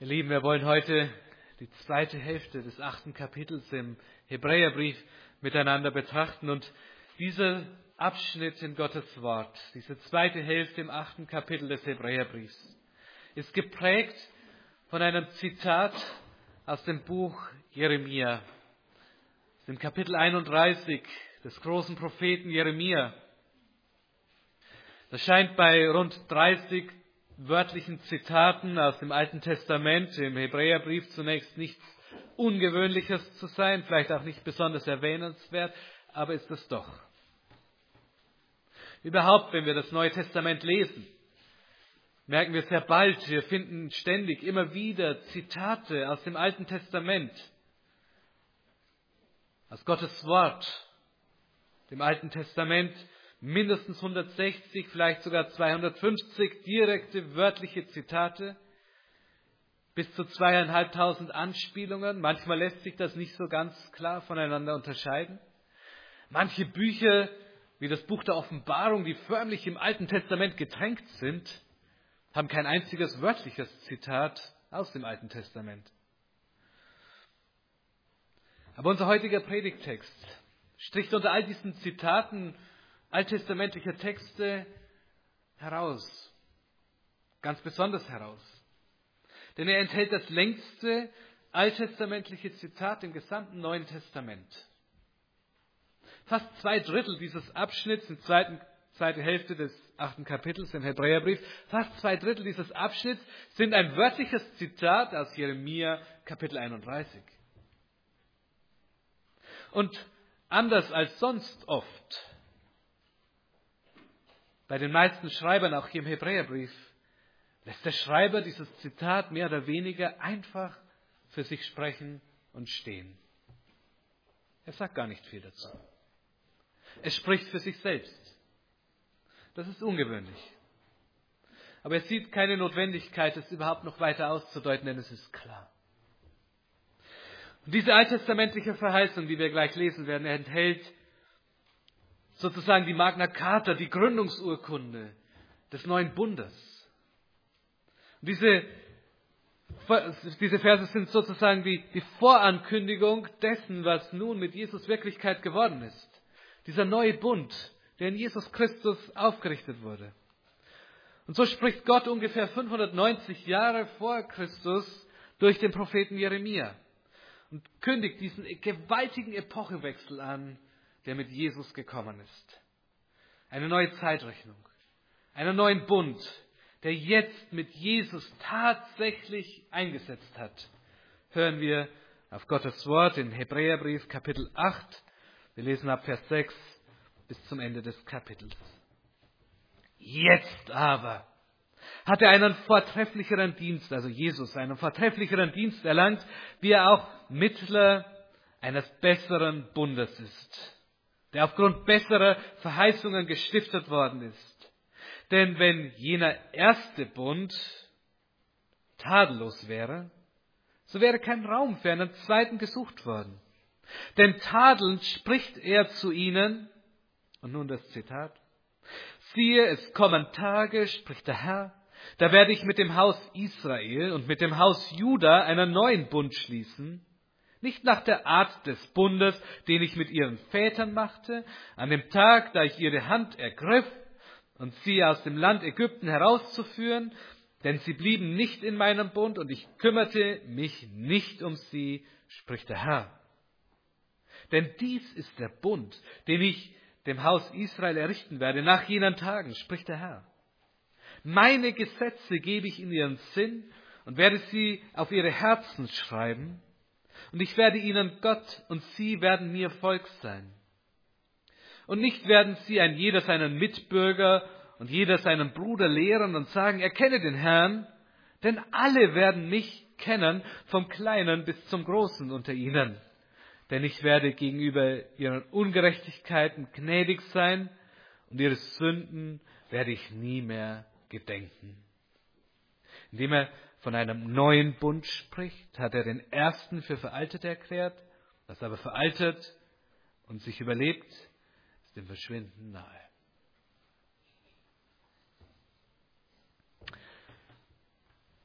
Ihr Lieben, wir wollen heute die zweite Hälfte des 8. Kapitels im Hebräerbrief miteinander betrachten. Und dieser Abschnitt in Gottes Wort, diese zweite Hälfte im 8. Kapitel des Hebräerbriefs, ist geprägt von einem Zitat aus dem Buch Jeremia, dem Kapitel 31 des großen Propheten Jeremia. Das scheint bei rund 30 wörtlichen Zitaten aus dem Alten Testament im Hebräerbrief zunächst nichts Ungewöhnliches zu sein, vielleicht auch nicht besonders erwähnenswert, aber ist es doch. Überhaupt, wenn wir das Neue Testament lesen, merken wir sehr bald, wir finden ständig immer wieder Zitate aus dem Alten Testament, aus Gottes Wort, dem Alten Testament, mindestens 160, vielleicht sogar 250 direkte wörtliche Zitate, bis zu 2.500 Anspielungen. Manchmal lässt sich das nicht so ganz klar voneinander unterscheiden. Manche Bücher, wie das Buch der Offenbarung, die förmlich im Alten Testament getränkt sind, haben kein einziges wörtliches Zitat aus dem Alten Testament. Aber unser heutiger Predigttext stricht unter all diesen Zitaten alttestamentlicher Texte heraus, ganz besonders heraus. Denn er enthält das längste alttestamentliche Zitat im gesamten Neuen Testament. Fast 2/3 dieses Abschnitts, die zweite Hälfte des 8. Kapitels im Hebräerbrief, fast 2/3 dieses Abschnitts sind ein wörtliches Zitat aus Jeremia Kapitel 31. Und anders als sonst oft bei den meisten Schreibern, auch hier im Hebräerbrief, lässt der Schreiber dieses Zitat mehr oder weniger einfach für sich sprechen und stehen. Er sagt gar nicht viel dazu. Es spricht für sich selbst. Das ist ungewöhnlich. Aber er sieht keine Notwendigkeit, es überhaupt noch weiter auszudeuten, denn es ist klar. Und diese alttestamentliche Verheißung, die wir gleich lesen werden, enthält sozusagen die Magna Carta, die Gründungsurkunde des neuen Bundes. Und diese Verse sind sozusagen die Vorankündigung dessen, was nun mit Jesus Wirklichkeit geworden ist. Dieser neue Bund, der in Jesus Christus aufgerichtet wurde. Und so spricht Gott ungefähr 590 Jahre vor Christus durch den Propheten Jeremia und kündigt diesen gewaltigen Epochewechsel an, der mit Jesus gekommen ist. Eine neue Zeitrechnung, einen neuen Bund, der jetzt mit Jesus tatsächlich eingesetzt hat. Hören wir auf Gottes Wort in Hebräerbrief Kapitel 8. Wir lesen ab Vers 6 bis zum Ende des Kapitels. Jetzt aber hat er einen vortrefflicheren Dienst, also Jesus, einen vortrefflicheren Dienst erlangt, wie er auch Mittler eines besseren Bundes ist, der aufgrund besserer Verheißungen gestiftet worden ist. Denn wenn jener erste Bund tadellos wäre, so wäre kein Raum für einen zweiten gesucht worden. Denn tadelnd spricht er zu ihnen, und nun das Zitat, siehe, es kommen Tage, spricht der Herr, da werde ich mit dem Haus Israel und mit dem Haus Juda einen neuen Bund schließen, nicht nach der Art des Bundes, den ich mit ihren Vätern machte, an dem Tag, da ich ihre Hand ergriff und sie aus dem Land Ägypten herauszuführen, denn sie blieben nicht in meinem Bund und ich kümmerte mich nicht um sie, spricht der Herr. Denn dies ist der Bund, den ich dem Haus Israel errichten werde nach jenen Tagen, spricht der Herr. Meine Gesetze gebe ich in ihren Sinn und werde sie auf ihre Herzen schreiben. Und ich werde ihnen Gott und sie werden mir Volk sein. Und nicht werden sie ein jeder seinen Mitbürger und jeder seinen Bruder lehren und sagen, erkenne den Herrn, denn alle werden mich kennen, vom Kleinen bis zum Großen unter ihnen. Denn ich werde gegenüber ihren Ungerechtigkeiten gnädig sein und ihre Sünden werde ich nie mehr gedenken. Indem er von einem neuen Bund spricht, hat er den ersten für veraltet erklärt, was aber veraltet und sich überlebt, ist dem Verschwinden nahe.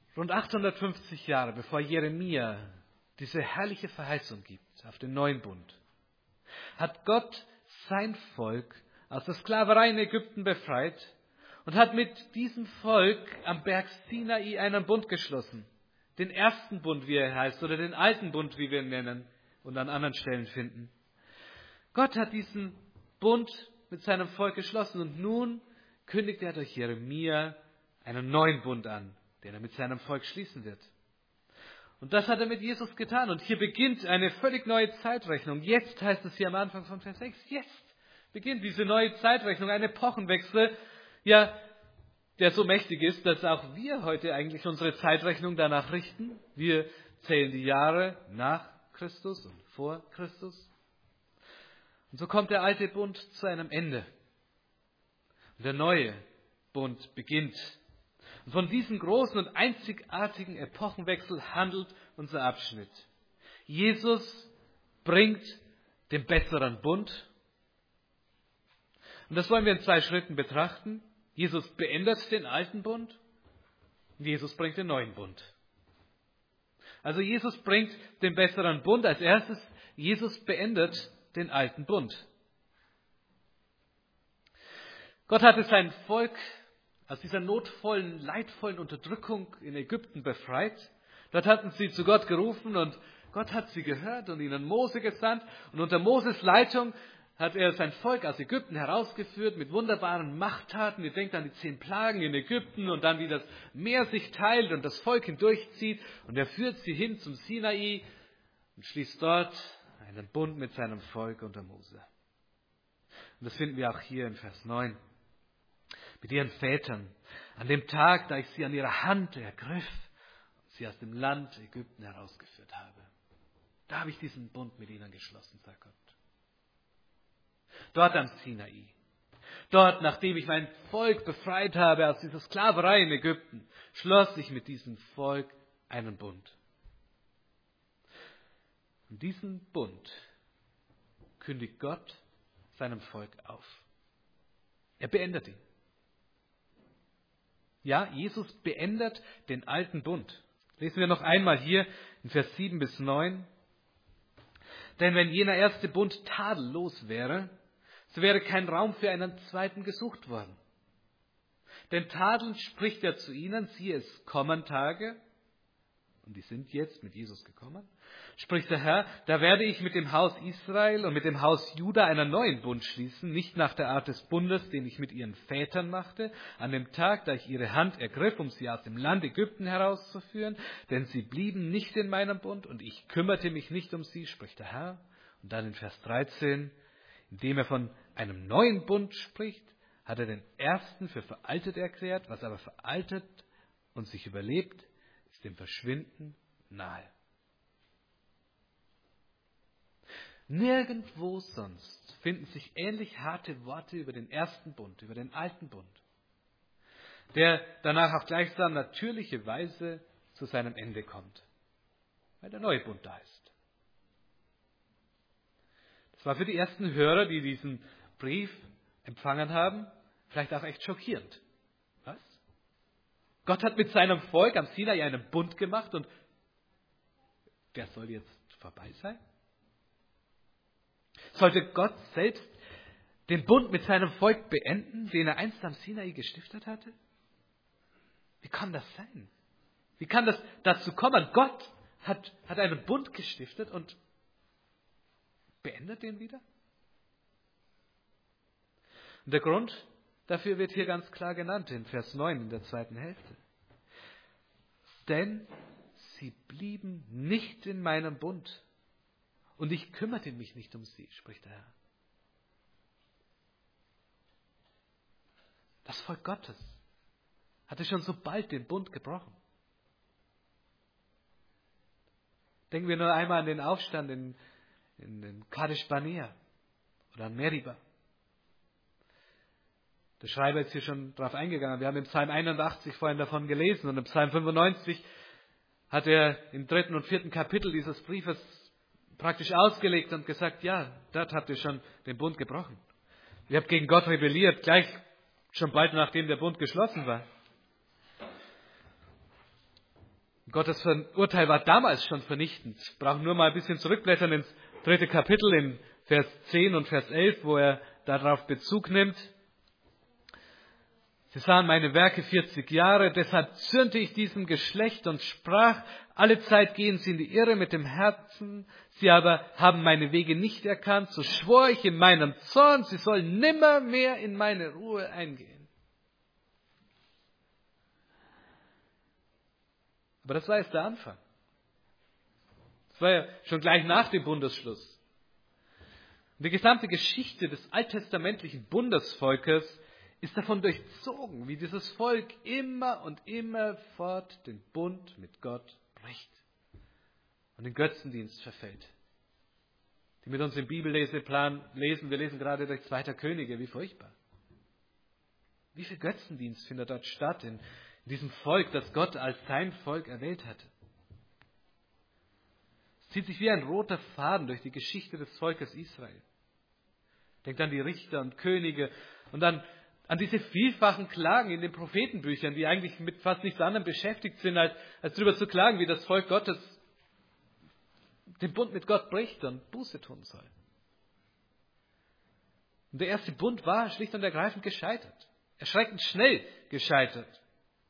Rund 850 Jahre bevor Jeremia diese herrliche Verheißung gibt auf den neuen Bund, hat Gott sein Volk aus der Sklaverei in Ägypten befreit und hat mit diesem Volk am Berg Sinai einen Bund geschlossen. Den ersten Bund, wie er heißt, oder den alten Bund, wie wir ihn nennen und an anderen Stellen finden. Gott hat diesen Bund mit seinem Volk geschlossen und nun kündigt er durch Jeremia einen neuen Bund an, den er mit seinem Volk schließen wird. Und das hat er mit Jesus getan. Und hier beginnt eine völlig neue Zeitrechnung. Jetzt heißt es hier am Anfang von Vers 6, jetzt beginnt diese neue Zeitrechnung, ein Epochenwechsel, ja, der so mächtig ist, dass auch wir heute eigentlich unsere Zeitrechnung danach richten. Wir zählen die Jahre nach Christus und vor Christus. Und so kommt der alte Bund zu einem Ende. Und der neue Bund beginnt. Und von diesem großen und einzigartigen Epochenwechsel handelt unser Abschnitt. Jesus bringt den besseren Bund. Und das wollen wir in 2 Schritten betrachten. Jesus beendet den alten Bund und Jesus bringt den neuen Bund. Also Jesus bringt den besseren Bund. Als erstes, Jesus beendet den alten Bund. Gott hatte sein Volk aus dieser notvollen, leidvollen Unterdrückung in Ägypten befreit. Dort hatten sie zu Gott gerufen und Gott hat sie gehört und ihnen Mose gesandt. Und unter Moses Leitung hat er sein Volk aus Ägypten herausgeführt mit wunderbaren Machttaten. Ihr denkt an die 10 Plagen in Ägypten und dann, wie das Meer sich teilt und das Volk hindurchzieht. Und er führt sie hin zum Sinai und schließt dort einen Bund mit seinem Volk unter Mose. Und das finden wir auch hier in Vers 9. Mit ihren Vätern, an dem Tag, da ich sie an ihrer Hand ergriff und sie aus dem Land Ägypten herausgeführt habe. Da habe ich diesen Bund mit ihnen geschlossen, sagt Gott. Dort am Sinai. Dort, nachdem ich mein Volk befreit habe aus dieser Sklaverei in Ägypten, schloss ich mit diesem Volk einen Bund. Und diesen Bund kündigt Gott seinem Volk auf. Er beendet ihn. Ja, Jesus beendet den alten Bund. Lesen wir noch einmal hier in Vers 7 bis 9. Denn wenn jener erste Bund tadellos wäre, so wäre kein Raum für einen zweiten gesucht worden. Denn tadelnd spricht er zu ihnen, siehe, es kommen Tage, und die sind jetzt mit Jesus gekommen, spricht der Herr, da werde ich mit dem Haus Israel und mit dem Haus Juda einen neuen Bund schließen, nicht nach der Art des Bundes, den ich mit ihren Vätern machte, an dem Tag, da ich ihre Hand ergriff, um sie aus dem Land Ägypten herauszuführen, denn sie blieben nicht in meinem Bund und ich kümmerte mich nicht um sie, spricht der Herr. Und dann in Vers 13, indem er von einem neuen Bund spricht, hat er den ersten für veraltet erklärt, was aber veraltet und sich überlebt, ist dem Verschwinden nahe. Nirgendwo sonst finden sich ähnlich harte Worte über den ersten Bund, über den alten Bund, der danach auch gleichsam natürliche Weise zu seinem Ende kommt, weil der neue Bund da ist. Das war für die ersten Hörer, die diesen Brief empfangen haben, vielleicht auch echt schockierend. Was? Gott hat mit seinem Volk am Sinai einen Bund gemacht und der soll jetzt vorbei sein? Sollte Gott selbst den Bund mit seinem Volk beenden, den er einst am Sinai gestiftet hatte? Wie kann das sein? Wie kann das dazu kommen? Gott hat einen Bund gestiftet und beendet den wieder? Und der Grund dafür wird hier ganz klar genannt in Vers 9 in der zweiten Hälfte. Denn sie blieben nicht in meinem Bund und ich kümmerte mich nicht um sie, spricht der Herr. Das Volk Gottes hatte schon so bald den Bund gebrochen. Denken wir nur einmal an den Aufstand in Kadesh Barnea oder an Meriba. Der Schreiber ist hier schon drauf eingegangen. Wir haben im Psalm 81 vorhin davon gelesen und im Psalm 95 hat er im 3. und 4. Kapitel dieses Briefes praktisch ausgelegt und gesagt, ja, dort habt ihr schon den Bund gebrochen. Ihr habt gegen Gott rebelliert, gleich schon bald nachdem der Bund geschlossen war. Gottes Urteil war damals schon vernichtend. Wir brauchen nur mal ein bisschen zurückblättern ins 3. Kapitel in Vers 10 und Vers 11, wo er darauf Bezug nimmt. Sie sahen meine Werke 40 Jahre, deshalb zürnte ich diesem Geschlecht und sprach, alle Zeit gehen sie in die Irre mit dem Herzen, sie aber haben meine Wege nicht erkannt, so schwor ich in meinem Zorn, sie sollen nimmer mehr in meine Ruhe eingehen. Aber das war erst der Anfang. Das war ja schon gleich nach dem Bundesschluss. Und die gesamte Geschichte des alttestamentlichen Bundesvolkes ist davon durchzogen, wie dieses Volk immer und immer fort den Bund mit Gott bricht und den Götzendienst verfällt. Die mit uns im Bibelleseplan lesen, wir lesen gerade durch 2. Könige, wie furchtbar. Wie viel Götzendienst findet dort statt in diesem Volk, das Gott als sein Volk erwählt hatte? Es zieht sich wie ein roter Faden durch die Geschichte des Volkes Israel. Denkt an die Richter und Könige und dann an diese vielfachen Klagen in den Prophetenbüchern, die eigentlich mit fast nichts anderem beschäftigt sind, als darüber zu klagen, wie das Volk Gottes den Bund mit Gott bricht und Buße tun soll. Und der erste Bund war schlicht und ergreifend gescheitert. Erschreckend schnell gescheitert.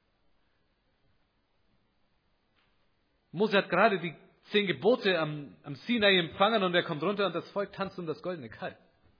Mose hat gerade die 10 Gebote am Sinai empfangen und er kommt runter und das Volk tanzt um das goldene Kalb.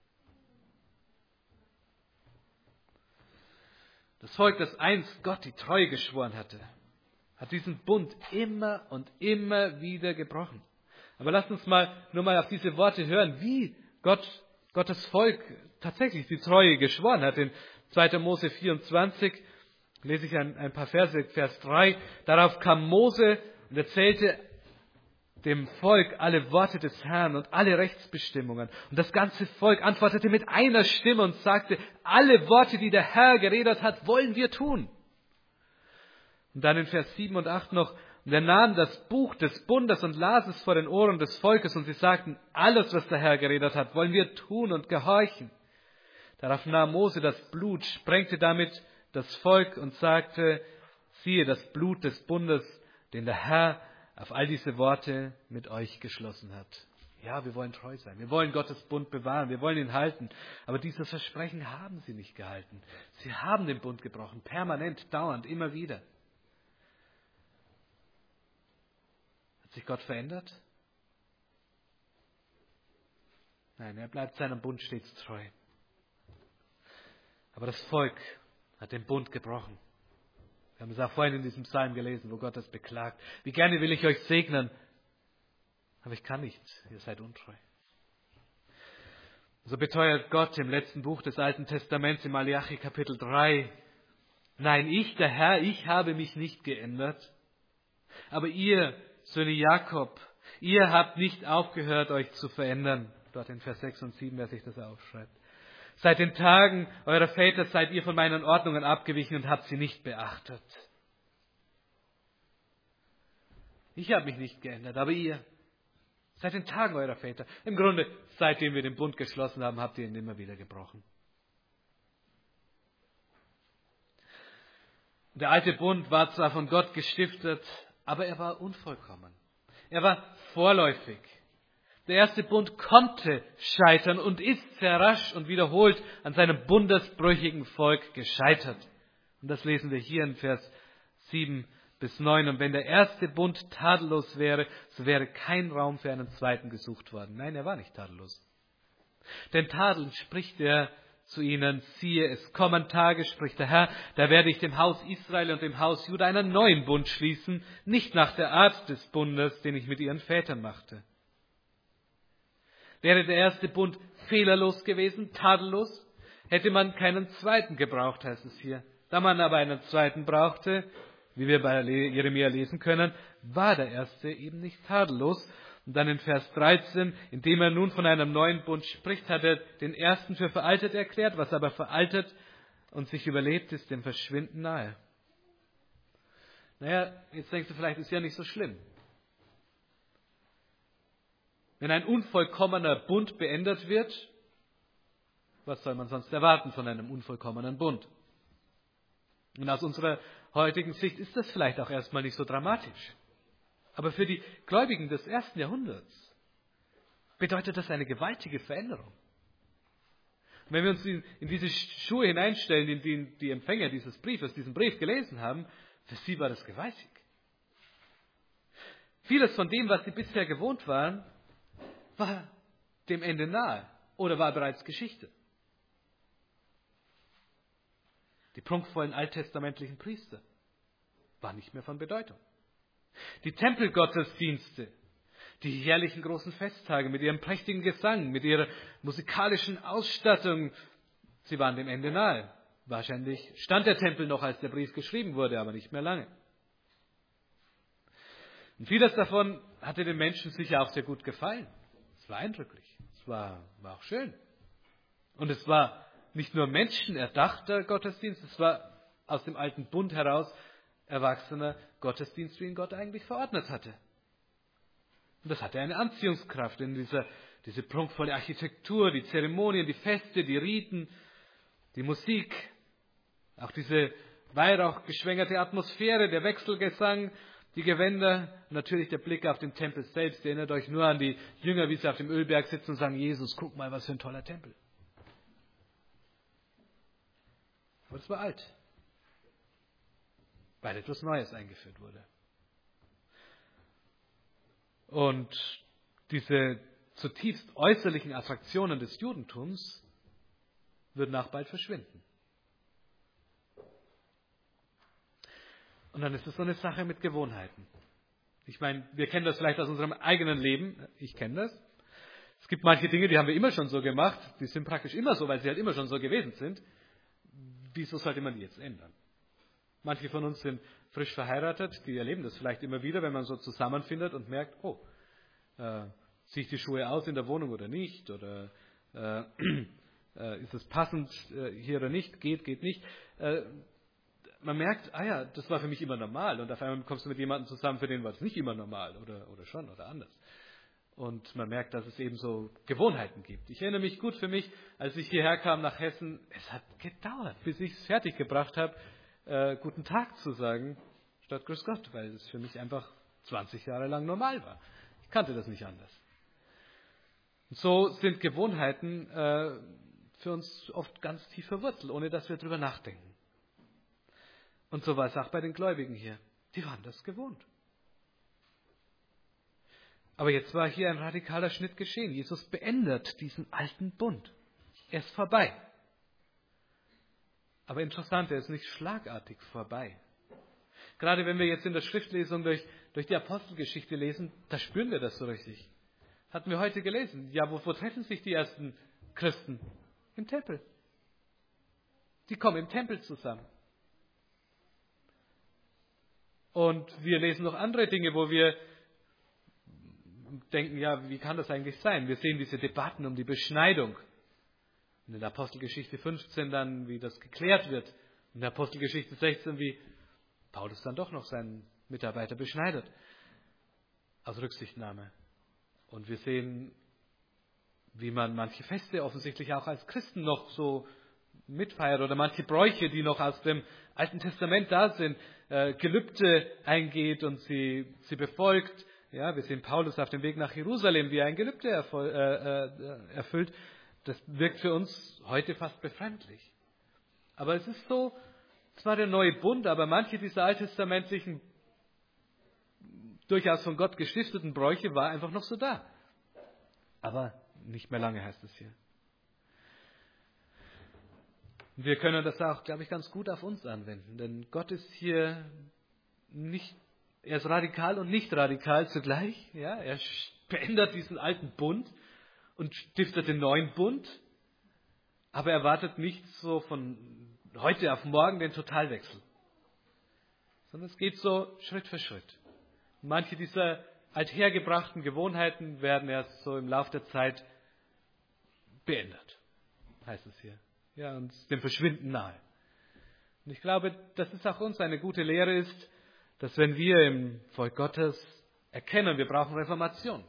Das Volk, das einst Gott die Treue geschworen hatte, hat diesen Bund immer und immer wieder gebrochen. Aber lasst uns nur mal auf diese Worte hören, wie Gottes Volk tatsächlich die Treue geschworen hat. In 2. Mose 24 lese ich ein paar Verse, Vers 3. Darauf kam Mose und erzählte dem Volk alle Worte des Herrn und alle Rechtsbestimmungen. Und das ganze Volk antwortete mit einer Stimme und sagte, alle Worte, die der Herr geredet hat, wollen wir tun. Und dann in Vers 7 und 8 noch, und er nahm das Buch des Bundes und las es vor den Ohren des Volkes und sie sagten, alles, was der Herr geredet hat, wollen wir tun und gehorchen. Darauf nahm Mose das Blut, sprengte damit das Volk und sagte, siehe das Blut des Bundes, den der Herr auf all diese Worte mit euch geschlossen hat. Ja, wir wollen treu sein. Wir wollen Gottes Bund bewahren. Wir wollen ihn halten. Aber dieses Versprechen haben sie nicht gehalten. Sie haben den Bund gebrochen. Permanent, dauernd, immer wieder. Hat sich Gott verändert? Nein, er bleibt seinem Bund stets treu. Aber das Volk hat den Bund gebrochen. Wir haben es auch vorhin in diesem Psalm gelesen, wo Gott das beklagt. Wie gerne will ich euch segnen, aber ich kann nicht, ihr seid untreu. So beteuert Gott im letzten Buch des Alten Testaments, im Malachi Kapitel 3, nein, ich, der Herr, ich habe mich nicht geändert, aber ihr, Söhne Jakob, ihr habt nicht aufgehört, euch zu verändern. Dort in Vers 6 und 7, wer sich das aufschreibt. Seit den Tagen eurer Väter seid ihr von meinen Ordnungen abgewichen und habt sie nicht beachtet. Ich habe mich nicht geändert, aber ihr, seit den Tagen eurer Väter, im Grunde, seitdem wir den Bund geschlossen haben, habt ihr ihn immer wieder gebrochen. Der alte Bund war zwar von Gott gestiftet, aber er war unvollkommen. Er war vorläufig. Der erste Bund konnte scheitern und ist sehr rasch und wiederholt an seinem bundesbrüchigen Volk gescheitert. Und das lesen wir hier in Vers 7 bis 9. Und wenn der erste Bund tadellos wäre, so wäre kein Raum für einen zweiten gesucht worden. Nein, er war nicht tadellos. Denn tadelnd spricht er zu ihnen, siehe, es kommen Tage, spricht der Herr, da werde ich dem Haus Israel und dem Haus Juda einen neuen Bund schließen, nicht nach der Art des Bundes, den ich mit ihren Vätern machte. Wäre der erste Bund fehlerlos gewesen, tadellos, hätte man keinen zweiten gebraucht, heißt es hier. Da man aber einen zweiten brauchte, wie wir bei Jeremia lesen können, war der erste eben nicht tadellos. Und dann in Vers 13, indem er nun von einem neuen Bund spricht, hat er den ersten für veraltet erklärt, was aber veraltet und sich überlebt, ist dem Verschwinden nahe. Naja, jetzt denkst du vielleicht, ist ja nicht so schlimm. Wenn ein unvollkommener Bund beendet wird, was soll man sonst erwarten von einem unvollkommenen Bund? Und aus unserer heutigen Sicht ist das vielleicht auch erstmal nicht so dramatisch. Aber für die Gläubigen des ersten Jahrhunderts bedeutet das eine gewaltige Veränderung. Und wenn wir uns in diese Schuhe hineinstellen, in die die Empfänger dieses Briefes, diesen Brief gelesen haben, für sie war das gewaltig. Vieles von dem, was sie bisher gewohnt waren, war dem Ende nahe oder war bereits Geschichte. Die prunkvollen alttestamentlichen Priester waren nicht mehr von Bedeutung. Die Tempelgottesdienste, die jährlichen großen Festtage mit ihrem prächtigen Gesang, mit ihrer musikalischen Ausstattung, sie waren dem Ende nahe. Wahrscheinlich stand der Tempel noch, als der Brief geschrieben wurde, aber nicht mehr lange. Und vieles davon hatte den Menschen sicher auch sehr gut gefallen. Es war eindrücklich, es war auch schön. Und es war nicht nur menschenerdachter Gottesdienst, es war aus dem alten Bund heraus erwachsener Gottesdienst, wie ihn Gott eigentlich verordnet hatte. Und das hatte eine Anziehungskraft in diese prunkvolle Architektur, die Zeremonien, die Feste, die Riten, die Musik, auch diese weihrauchgeschwängerte Atmosphäre, der Wechselgesang, die Gewänder, natürlich der Blick auf den Tempel selbst. Ihr erinnert euch nur an die Jünger, wie sie auf dem Ölberg sitzen und sagen, Jesus, guck mal, was für ein toller Tempel. Aber es war alt, weil etwas Neues eingeführt wurde. Und diese zutiefst äußerlichen Attraktionen des Judentums würden auch bald verschwinden. Und dann ist es so eine Sache mit Gewohnheiten. Ich meine, wir kennen das vielleicht aus unserem eigenen Leben. Ich kenne das. Es gibt manche Dinge, die haben wir immer schon so gemacht. Die sind praktisch immer so, weil sie halt immer schon so gewesen sind. Wieso sollte man die jetzt ändern? Manche von uns sind frisch verheiratet, die erleben das vielleicht immer wieder, wenn man so zusammenfindet und merkt, ziehe ich die Schuhe aus in der Wohnung oder nicht? Oder ist es passend hier oder nicht? Geht nicht. Man merkt, das war für mich immer normal. Und auf einmal kommst du mit jemandem zusammen, für den war es nicht immer normal oder schon oder anders. Und man merkt, dass es eben so Gewohnheiten gibt. Ich erinnere mich gut für mich, als ich hierher kam nach Hessen, es hat gedauert, bis ich es fertig gebracht habe, guten Tag zu sagen, statt Grüß Gott, weil es für mich einfach 20 Jahre lang normal war. Ich kannte das nicht anders. Und so sind Gewohnheiten für uns oft ganz tief verwurzelt, ohne dass wir darüber nachdenken. Und so war es auch bei den Gläubigen hier. Die waren das gewohnt. Aber jetzt war hier ein radikaler Schnitt geschehen. Jesus beendet diesen alten Bund. Er ist vorbei. Aber interessant, er ist nicht schlagartig vorbei. Gerade wenn wir jetzt in der Schriftlesung durch die Apostelgeschichte lesen, da spüren wir das so richtig. Hatten wir heute gelesen. Ja, wo treffen sich die ersten Christen? Im Tempel. Die kommen im Tempel zusammen. Und wir lesen noch andere Dinge, wo wir denken, ja, wie kann das eigentlich sein? Wir sehen diese Debatten um die Beschneidung. In der Apostelgeschichte 15 dann, wie das geklärt wird. In der Apostelgeschichte 16, wie Paulus dann doch noch seinen Mitarbeiter beschneidet. Aus Rücksichtnahme. Und wir sehen, wie man manche Feste offensichtlich auch als Christen noch so mitfeiert oder manche Bräuche, die noch aus dem Alten Testament da sind, Gelübde eingeht und sie befolgt. Ja, wir sehen Paulus auf dem Weg nach Jerusalem, wie er ein Gelübde erfüllt. Das wirkt für uns heute fast befremdlich. Aber es ist so, zwar der neue Bund, aber manche dieser alttestamentlichen, durchaus von Gott gestifteten Bräuche war einfach noch so da. Aber nicht mehr lange, heißt es hier. Wir können das auch, glaube ich, ganz gut auf uns anwenden. Denn Gott ist hier nicht, er ist radikal und nicht radikal zugleich. Ja, er beendet diesen alten Bund und stiftet den neuen Bund. Aber er wartet nicht so von heute auf morgen den Totalwechsel. Sondern es geht so Schritt für Schritt. Manche dieser althergebrachten Gewohnheiten werden erst so im Laufe der Zeit beendet, heißt es hier. Ja, und dem Verschwinden nahe. Und ich glaube, dass es auch uns eine gute Lehre ist, dass wenn wir im Volk Gottes erkennen, wir brauchen Reformation,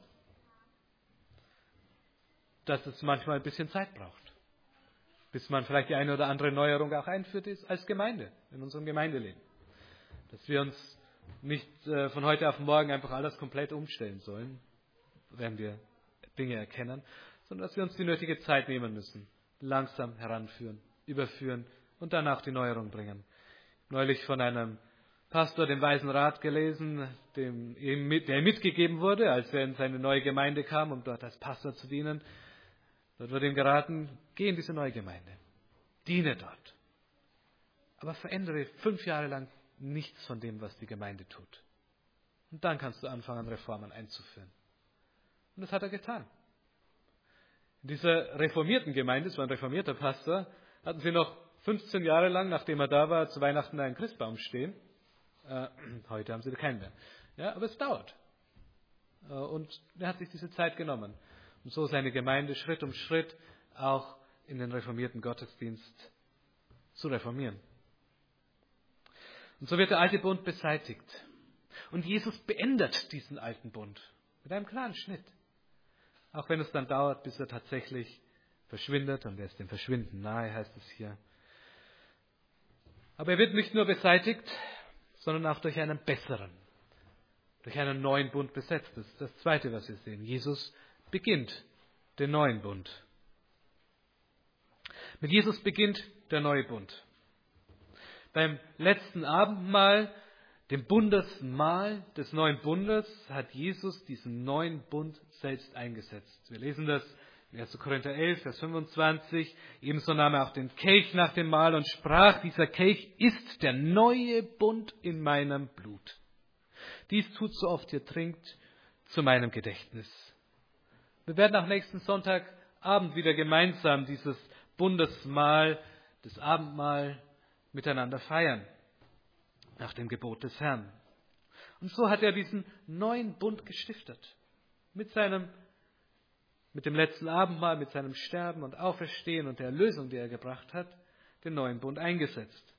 dass es manchmal ein bisschen Zeit braucht, bis man vielleicht die eine oder andere Neuerung auch einführt ist als Gemeinde, in unserem Gemeindeleben. Dass wir uns nicht von heute auf morgen einfach alles komplett umstellen sollen, wenn wir Dinge erkennen, sondern dass wir uns die nötige Zeit nehmen müssen, langsam heranführen, überführen und dann auch die Neuerung bringen. Neulich von einem Pastor den Weisen Rat gelesen, der ihm mitgegeben wurde, als er in seine neue Gemeinde kam, um dort als Pastor zu dienen. Dort wurde ihm geraten, geh in diese neue Gemeinde, diene dort. Aber verändere 5 Jahre lang nichts von dem, was die Gemeinde tut. Und dann kannst du anfangen, Reformen einzuführen. Und das hat er getan. In dieser reformierten Gemeinde, es war ein reformierter Pastor, hatten sie noch 15 Jahre lang, nachdem er da war, zu Weihnachten einen Christbaum stehen. Heute haben sie keinen mehr. Ja, aber es dauert. Und er hat sich diese Zeit genommen, um so seine Gemeinde Schritt um Schritt auch in den reformierten Gottesdienst zu reformieren. Und so wird der alte Bund beseitigt. Und Jesus beendet diesen alten Bund mit einem klaren Schnitt. Auch wenn es dann dauert, bis er tatsächlich verschwindet, und er ist dem Verschwinden nahe, heißt es hier. Aber er wird nicht nur beseitigt, sondern auch durch einen besseren, durch einen neuen Bund besetzt. Das ist das Zweite, was wir sehen. Jesus beginnt den neuen Bund. Mit Jesus beginnt der neue Bund. Beim letzten Abendmahl, dem Bundesmahl des neuen Bundes, hat Jesus diesen neuen Bund selbst eingesetzt. Wir lesen das in 1. Korinther 11, Vers 25. Ebenso nahm er auch den Kelch nach dem Mahl und sprach, dieser Kelch ist der neue Bund in meinem Blut. Dies tut, so oft ihr trinkt, zu meinem Gedächtnis. Wir werden auch nächsten Sonntagabend wieder gemeinsam dieses Bundesmahl, das Abendmahl miteinander feiern, nach dem Gebot des Herrn. Und so hat er diesen neuen Bund gestiftet. Mit dem letzten Abendmahl, mit seinem Sterben und Auferstehen und der Erlösung, die er gebracht hat, den neuen Bund eingesetzt.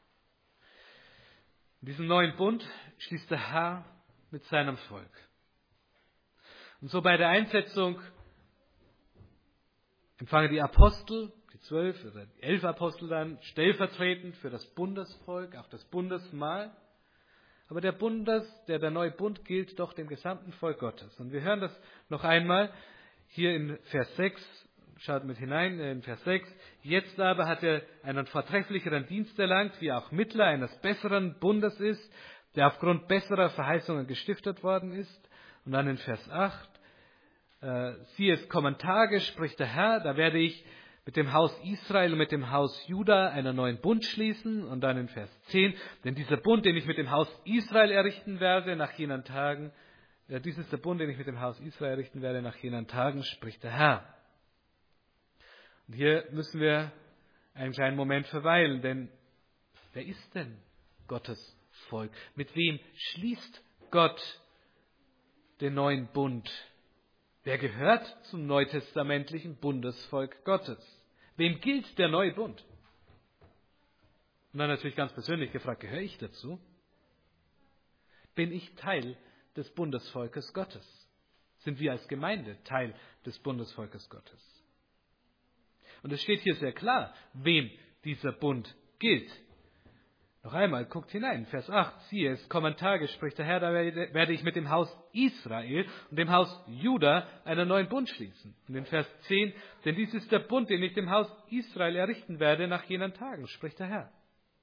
Diesen neuen Bund schließt der Herr mit seinem Volk. Und so bei der Einsetzung empfangen die Apostel, die 12 oder die 11 Apostel dann, stellvertretend für das Bundesvolk, auch das Bundesmahl. Aber der neue Bund gilt doch dem gesamten Volk Gottes. Und wir hören das noch einmal hier in Vers 6. Schaut mit hinein in Vers 6. Jetzt aber hat er einen vortrefflicheren Dienst erlangt, wie auch Mittler eines besseren Bundes ist, der aufgrund besserer Verheißungen gestiftet worden ist. Und dann in Vers 8. Siehe, es kommen Tage, spricht der Herr, da werde ich mit dem Haus Israel und mit dem Haus Juda einen neuen Bund schließen. Und dann in Vers 10, denn dieser Bund, den ich mit dem Haus Israel errichten werde nach jenen Tagen, dies ist der Bund, den ich mit dem Haus Israel errichten werde nach jenen Tagen, spricht der Herr. Und hier müssen wir einen kleinen Moment verweilen, denn wer ist denn Gottes Volk? Mit wem schließt Gott den neuen Bund? Wer gehört zum neutestamentlichen Bundesvolk Gottes? Wem gilt der neue Bund? Und dann natürlich ganz persönlich gefragt, gehöre ich dazu? Bin ich Teil des Bundesvolkes Gottes? Sind wir als Gemeinde Teil des Bundesvolkes Gottes? Und es steht hier sehr klar, wem dieser Bund gilt. Noch einmal, guckt hinein, Vers 8, siehe, es kommen Tage, spricht der Herr, da werde ich mit dem Haus Israel und dem Haus Juda einen neuen Bund schließen. Und in Vers 10, denn dies ist der Bund, den ich dem Haus Israel errichten werde nach jenen Tagen, spricht der Herr.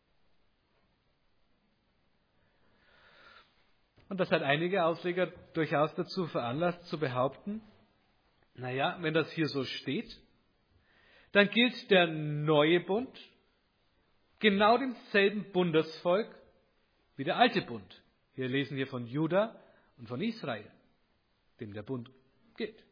Und das hat einige Ausleger durchaus dazu veranlasst, zu behaupten, naja, wenn das hier so steht, dann gilt der neue Bund genau demselben Bundesvolk wie der alte Bund. Wir lesen hier von Juda und von Israel, dem der Bund gilt.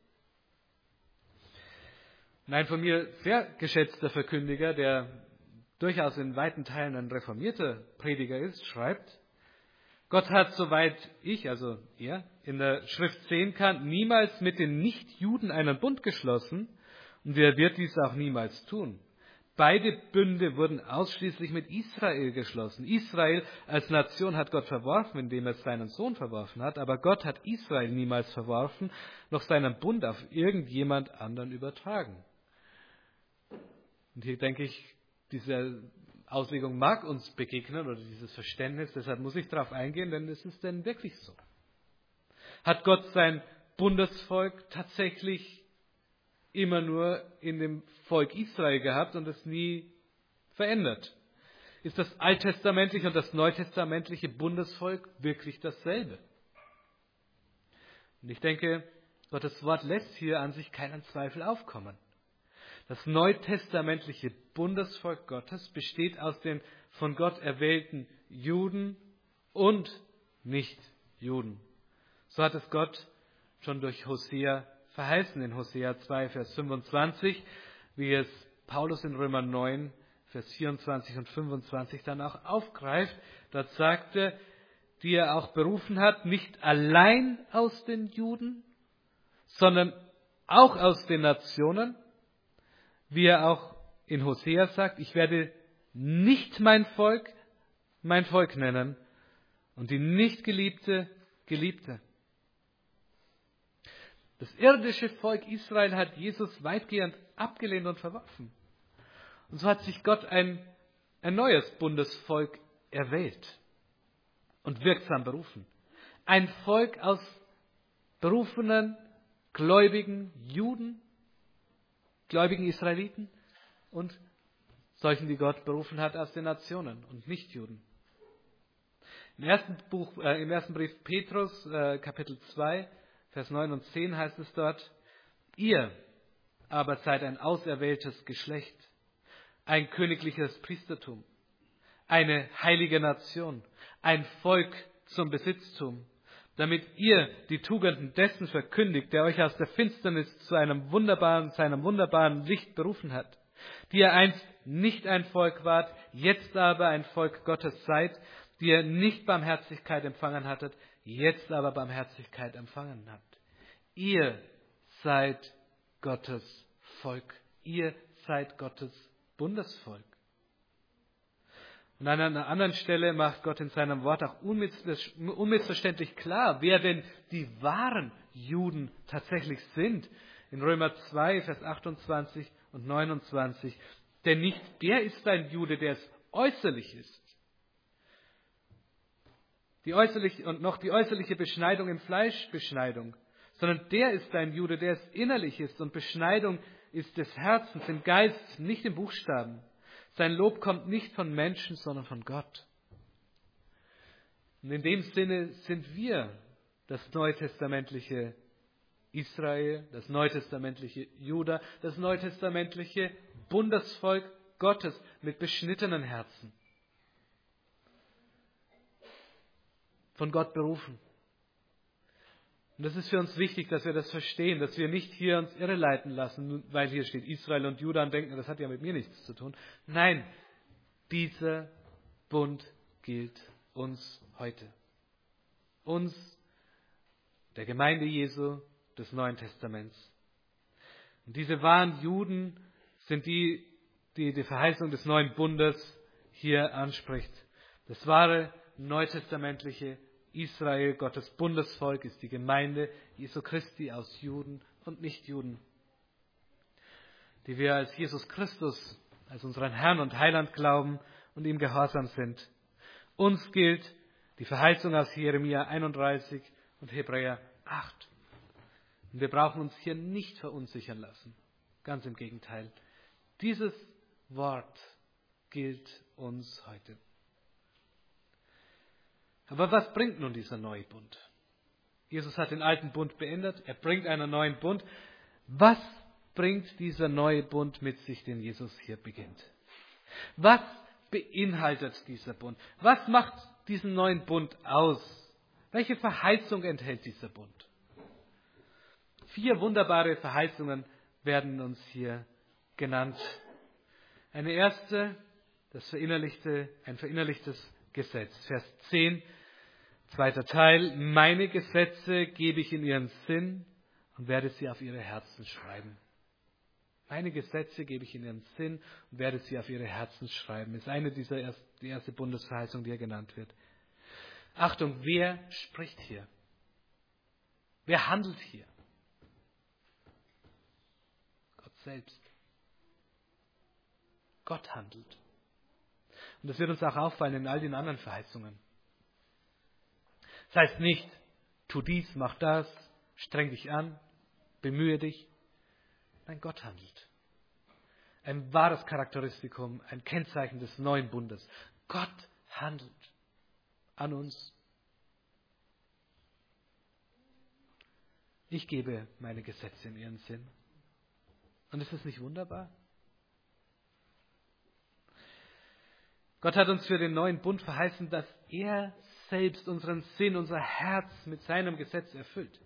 Und ein von mir sehr geschätzter Verkündiger, der durchaus in weiten Teilen ein reformierter Prediger ist, schreibt, Gott hat, soweit ich, also er, in der Schrift sehen kann, niemals mit den Nichtjuden einen Bund geschlossen und er wird dies auch niemals tun. Beide Bünde wurden ausschließlich mit Israel geschlossen. Israel als Nation hat Gott verworfen, indem er seinen Sohn verworfen hat, aber Gott hat Israel niemals verworfen, noch seinen Bund auf irgendjemand anderen übertragen. Und hier denke ich, diese Auslegung mag uns begegnen oder dieses Verständnis, deshalb muss ich darauf eingehen, denn ist es denn wirklich so? Hat Gott sein Bundesvolk tatsächlich immer nur in dem Volk Israel gehabt und es nie verändert? Ist das alttestamentliche und das neutestamentliche Bundesvolk wirklich dasselbe? Und ich denke, Gottes Wort lässt hier an sich keinen Zweifel aufkommen. Das neutestamentliche Bundesvolk Gottes besteht aus den von Gott erwählten Juden und Nichtjuden. So hat es Gott schon durch Hosea verheißen, in Hosea 2, Vers 25, wie es Paulus in Römer 9, Vers 24 und 25 dann auch aufgreift. Dort sagte, die er auch berufen hat, nicht allein aus den Juden, sondern auch aus den Nationen, wie er auch in Hosea sagt, ich werde nicht mein Volk nennen und die Nichtgeliebte, Geliebte. Das irdische Volk Israel hat Jesus weitgehend abgelehnt und verworfen. Und so hat sich Gott ein neues Bundesvolk erwählt und wirksam berufen. Ein Volk aus berufenen, gläubigen Juden, gläubigen Israeliten und solchen, die Gott berufen hat aus den Nationen und Nichtjuden. Im ersten Brief Petrus, Kapitel 2, Vers 9 und 10 heißt es dort, ihr aber seid ein auserwähltes Geschlecht, ein königliches Priestertum, eine heilige Nation, ein Volk zum Besitztum, damit ihr die Tugenden dessen verkündigt, der euch aus der Finsternis zu seinem wunderbaren Licht berufen hat, die ihr einst nicht ein Volk wart, jetzt aber ein Volk Gottes seid, die ihr nicht Barmherzigkeit empfangen hattet, jetzt aber Barmherzigkeit empfangen habt. Ihr seid Gottes Volk. Ihr seid Gottes Bundesvolk. Und an einer anderen Stelle macht Gott in seinem Wort auch unmissverständlich klar, wer denn die wahren Juden tatsächlich sind. In Römer 2, Vers 28 und 29. Denn nicht der ist ein Jude, der es äußerlich ist. Die äußerliche Beschneidung im Fleisch Beschneidung, sondern der ist ein Jude, der es innerlich ist. Und Beschneidung ist des Herzens, im Geist, nicht im Buchstaben. Sein Lob kommt nicht von Menschen, sondern von Gott. Und in dem Sinne sind wir das neutestamentliche Israel, das neutestamentliche Juda, das neutestamentliche Bundesvolk Gottes mit beschnittenen Herzen. Von Gott berufen. Und das ist für uns wichtig, dass wir das verstehen, dass wir nicht hier uns irreleiten lassen, weil hier steht Israel und Juda und denken, das hat ja mit mir nichts zu tun. Nein, dieser Bund gilt uns heute. Uns, der Gemeinde Jesu des Neuen Testaments. Und diese wahren Juden sind die Verheißung des neuen Bundes hier anspricht. Das wahre neutestamentliche Israel, Gottes Bundesvolk, ist die Gemeinde Jesu Christi aus Juden und Nichtjuden, die wir als Jesus Christus, als unseren Herrn und Heiland glauben und ihm gehorsam sind. Uns gilt die Verheißung aus Jeremia 31 und Hebräer 8. Und wir brauchen uns hier nicht verunsichern lassen. Ganz im Gegenteil. Dieses Wort gilt uns heute. Aber was bringt nun dieser neue Bund? Jesus hat den alten Bund beendet, er bringt einen neuen Bund. Was bringt dieser neue Bund mit sich, den Jesus hier beginnt? Was beinhaltet dieser Bund? Was macht diesen neuen Bund aus? Welche Verheißung enthält dieser Bund? 4 wunderbare Verheißungen werden uns hier genannt. Eine erste, ein verinnerlichtes Gesetz. Vers 10, zweiter Teil. Meine Gesetze gebe ich in ihren Sinn und werde sie auf ihre Herzen schreiben. Meine Gesetze gebe ich in ihren Sinn und werde sie auf ihre Herzen schreiben. Das ist die erste Bundesverheißung, die hier genannt wird. Achtung, wer spricht hier? Wer handelt hier? Gott selbst. Gott handelt. Und das wird uns auch auffallen in all den anderen Verheißungen. Das heißt nicht, tu dies, mach das, streng dich an, bemühe dich. Nein, Gott handelt. Ein wahres Charakteristikum, ein Kennzeichen des neuen Bundes. Gott handelt an uns. Ich gebe meine Gesetze in ihren Sinn. Und ist das nicht wunderbar? Gott hat uns für den neuen Bund verheißen, dass er selbst unseren Sinn, unser Herz mit seinem Gesetz erfüllt.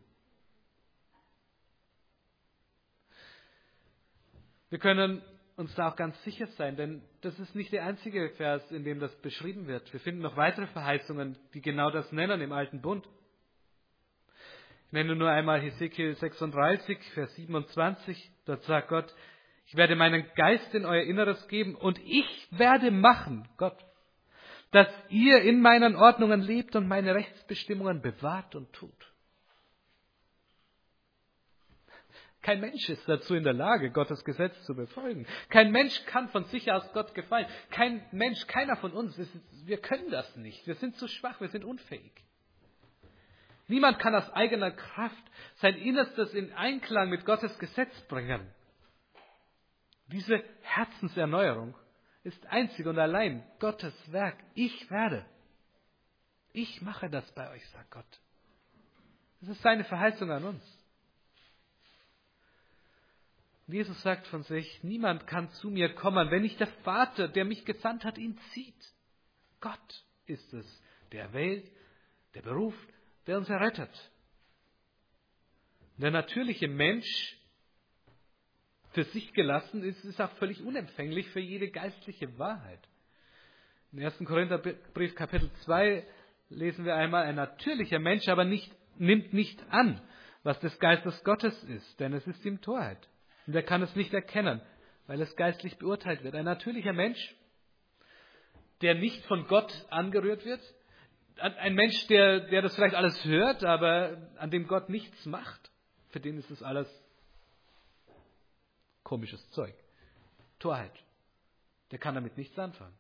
Wir können uns da auch ganz sicher sein, denn das ist nicht der einzige Vers, in dem das beschrieben wird. Wir finden noch weitere Verheißungen, die genau das nennen im Alten Bund. Ich nenne nur einmal Hesekiel 36, Vers 27. Dort sagt Gott, ich werde meinen Geist in euer Inneres geben und ich werde machen, Gott, dass ihr in meinen Ordnungen lebt und meine Rechtsbestimmungen bewahrt und tut. Kein Mensch ist dazu in der Lage, Gottes Gesetz zu befolgen. Kein Mensch kann von sich aus Gott gefallen. Kein Mensch, keiner von uns, wir können das nicht. Wir sind zu schwach, wir sind unfähig. Niemand kann aus eigener Kraft sein Innerstes in Einklang mit Gottes Gesetz bringen. Diese Herzenserneuerung ist einzig und allein Gottes Werk. Ich mache das bei euch, sagt Gott. Das ist seine Verheißung an uns. Jesus sagt von sich, niemand kann zu mir kommen, wenn nicht der Vater, der mich gesandt hat, ihn zieht. Gott ist es, der wählt, der beruft, der uns errettet. Der natürliche Mensch, für sich gelassen ist auch völlig unempfänglich für jede geistliche Wahrheit. Im 1. Korintherbrief Kapitel 2 lesen wir einmal, ein natürlicher Mensch aber nimmt nicht an, was des Geistes Gottes ist, denn es ist ihm Torheit. Und er kann es nicht erkennen, weil es geistlich beurteilt wird. Ein natürlicher Mensch, der nicht von Gott angerührt wird, ein Mensch, der das vielleicht alles hört, aber an dem Gott nichts macht, für den ist das alles komisches Zeug. Torheit. Der kann damit nichts anfangen.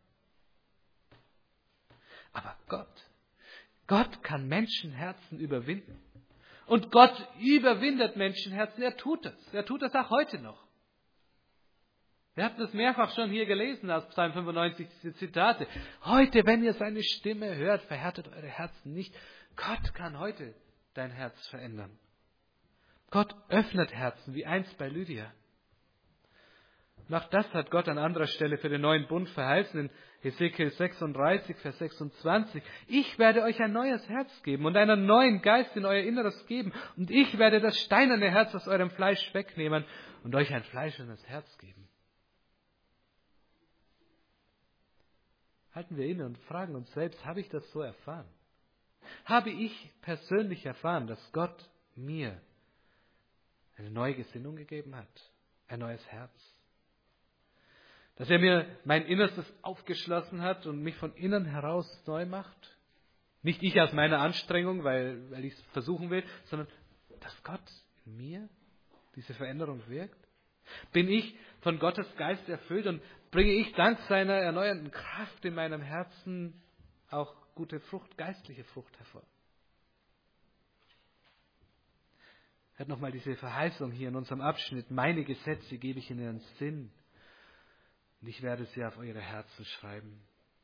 Aber Gott kann Menschenherzen überwinden. Und Gott überwindet Menschenherzen. Er tut es. Er tut es auch heute noch. Wir hatten es mehrfach schon hier gelesen aus Psalm 95, diese Zitate. Heute, wenn ihr seine Stimme hört, verhärtet eure Herzen nicht. Gott kann heute dein Herz verändern. Gott öffnet Herzen, wie einst bei Lydia. Und auch das hat Gott an anderer Stelle für den neuen Bund verheißen, in Hesekiel 36, Vers 26. Ich werde euch ein neues Herz geben und einen neuen Geist in euer Inneres geben. Und ich werde das steinerne Herz aus eurem Fleisch wegnehmen und euch ein fleischernes Herz geben. Halten wir inne und fragen uns selbst, habe ich das so erfahren? Habe ich persönlich erfahren, dass Gott mir eine neue Gesinnung gegeben hat? Ein neues Herz? Dass er mir mein Innerstes aufgeschlossen hat und mich von innen heraus neu macht? Nicht ich aus meiner Anstrengung, weil ich es versuchen will, sondern dass Gott in mir diese Veränderung wirkt? Bin ich von Gottes Geist erfüllt und bringe ich dank seiner erneuernden Kraft in meinem Herzen auch gute Frucht, geistliche Frucht hervor? Hört nochmal diese Verheißung hier in unserem Abschnitt. Meine Gesetze gebe ich in ihren Sinn. Und ich werde sie auf eure Herzen schreiben.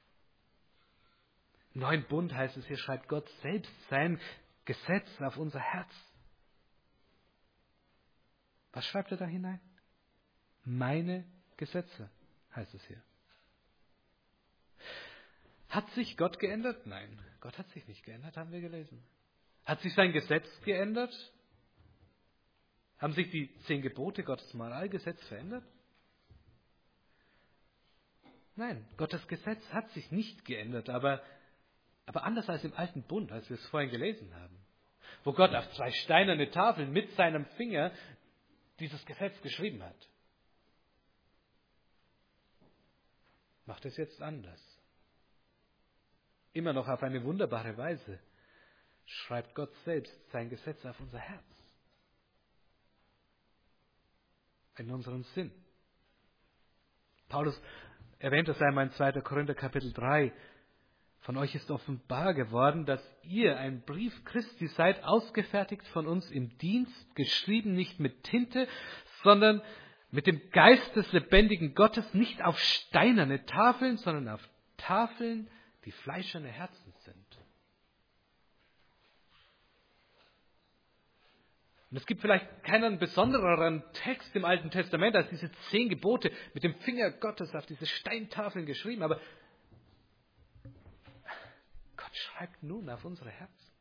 Im neuen Bund heißt es, hier schreibt Gott selbst sein Gesetz auf unser Herz. Was schreibt er da hinein? Meine Gesetze, heißt es hier. Hat sich Gott geändert? Nein, Gott hat sich nicht geändert, haben wir gelesen. Hat sich sein Gesetz geändert? Haben sich die 10 Gebote, Gottes Moralgesetz, verändert? Nein, Gottes Gesetz hat sich nicht geändert, aber anders als im Alten Bund, als wir es vorhin gelesen haben, wo Gott auf 2 steinerne Tafeln mit seinem Finger dieses Gesetz geschrieben hat. Macht es jetzt anders. Immer noch auf eine wunderbare Weise schreibt Gott selbst sein Gesetz auf unser Herz. In unseren Sinn. Paulus erwähnt das einmal in 2. Korinther Kapitel 3. Von euch ist offenbar geworden, dass ihr ein Brief Christi seid, ausgefertigt von uns im Dienst, geschrieben nicht mit Tinte, sondern mit dem Geist des lebendigen Gottes, nicht auf steinerne Tafeln, sondern auf Tafeln, die fleischerne Herzen sind. Und es gibt vielleicht keinen besondereren Text im Alten Testament als diese 10 Gebote mit dem Finger Gottes auf diese Steintafeln geschrieben, aber Gott schreibt nun auf unsere Herzen.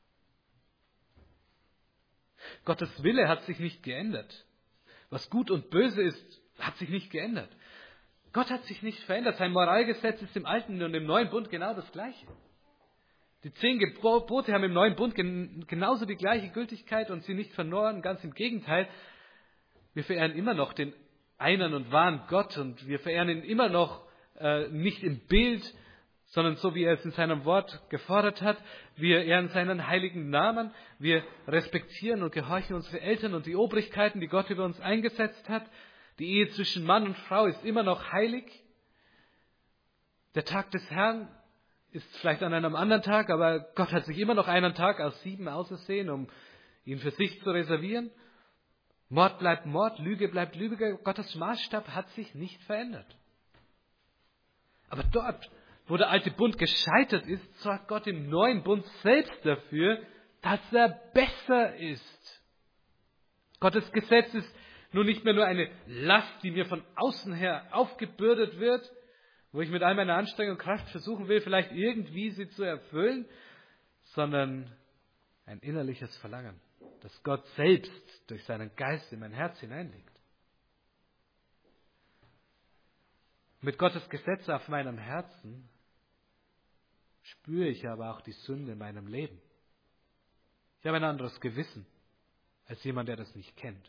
Gottes Wille hat sich nicht geändert. Was gut und böse ist, hat sich nicht geändert. Gott hat sich nicht verändert. Sein Moralgesetz ist im Alten und im Neuen Bund genau das Gleiche. Die 10 Gebote haben im Neuen Bund genauso die gleiche Gültigkeit und sind nicht verloren. Ganz im Gegenteil. Wir verehren immer noch den einen und wahren Gott und wir verehren ihn immer noch nicht im Bild, sondern so, wie er es in seinem Wort gefordert hat. Wir ehren seinen heiligen Namen. Wir respektieren und gehorchen unsere Eltern und die Obrigkeiten, die Gott über uns eingesetzt hat. Die Ehe zwischen Mann und Frau ist immer noch heilig. Der Tag des Herrn ist vielleicht an einem anderen Tag, aber Gott hat sich immer noch einen Tag aus 7 ausersehen, um ihn für sich zu reservieren. Mord bleibt Mord, Lüge bleibt Lüge. Gottes Maßstab hat sich nicht verändert. Aber dort, wo der alte Bund gescheitert ist, sorgt Gott im neuen Bund selbst dafür, dass er besser ist. Gottes Gesetz ist nun nicht mehr nur eine Last, die mir von außen her aufgebürdet wird, wo ich mit all meiner Anstrengung und Kraft versuchen will, vielleicht irgendwie sie zu erfüllen, sondern ein innerliches Verlangen, das Gott selbst durch seinen Geist in mein Herz hineinlegt. Mit Gottes Gesetz auf meinem Herzen spüre ich aber auch die Sünde in meinem Leben. Ich habe ein anderes Gewissen als jemand, der das nicht kennt.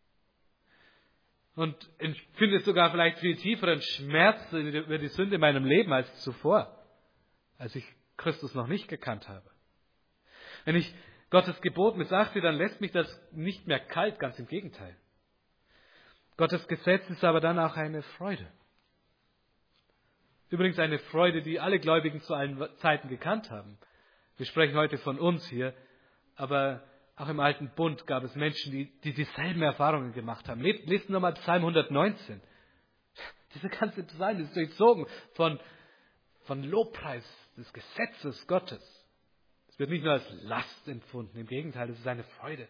Und empfinde sogar vielleicht viel tieferen Schmerz über die Sünde in meinem Leben als zuvor, als ich Christus noch nicht gekannt habe. Wenn ich Gottes Gebot missachte, dann lässt mich das nicht mehr kalt, ganz im Gegenteil. Gottes Gesetz ist aber dann auch eine Freude. Übrigens eine Freude, die alle Gläubigen zu allen Zeiten gekannt haben. Wir sprechen heute von uns hier, aber auch im Alten Bund gab es Menschen, die dieselben Erfahrungen gemacht haben. Lest nur mal Psalm 119. Dieser ganze Psalm ist durchzogen von Lobpreis des Gesetzes Gottes. Es wird nicht nur als Last empfunden, im Gegenteil, es ist eine Freude.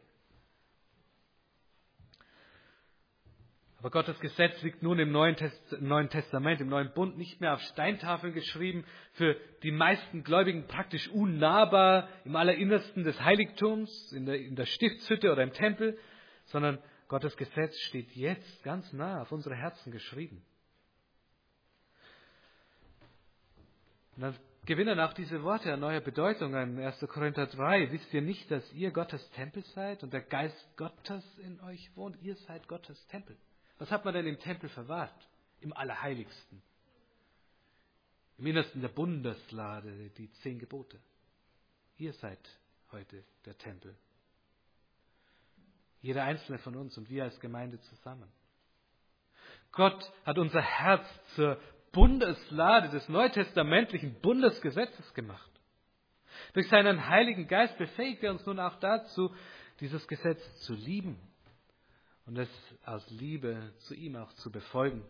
Aber Gottes Gesetz liegt nun im Neuen Testament, im Neuen Bund nicht mehr auf Steintafeln geschrieben, für die meisten Gläubigen praktisch unnahbar im Allerinnersten des Heiligtums, in der Stiftshütte oder im Tempel, sondern Gottes Gesetz steht jetzt ganz nah auf unsere Herzen geschrieben. Und dann gewinnen auch diese Worte eine neue Bedeutung in 1. Korinther 3. Wisst ihr nicht, dass ihr Gottes Tempel seid und der Geist Gottes in euch wohnt? Ihr seid Gottes Tempel. Was hat man denn im Tempel verwahrt? Im Allerheiligsten. Im Innersten der Bundeslade, die 10 Gebote. Ihr seid heute der Tempel. Jeder einzelne von uns und wir als Gemeinde zusammen. Gott hat unser Herz zur Bundeslade des neutestamentlichen Bundesgesetzes gemacht. Durch seinen Heiligen Geist befähigt er uns nun auch dazu, dieses Gesetz zu lieben und es aus Liebe zu ihm auch zu befolgen.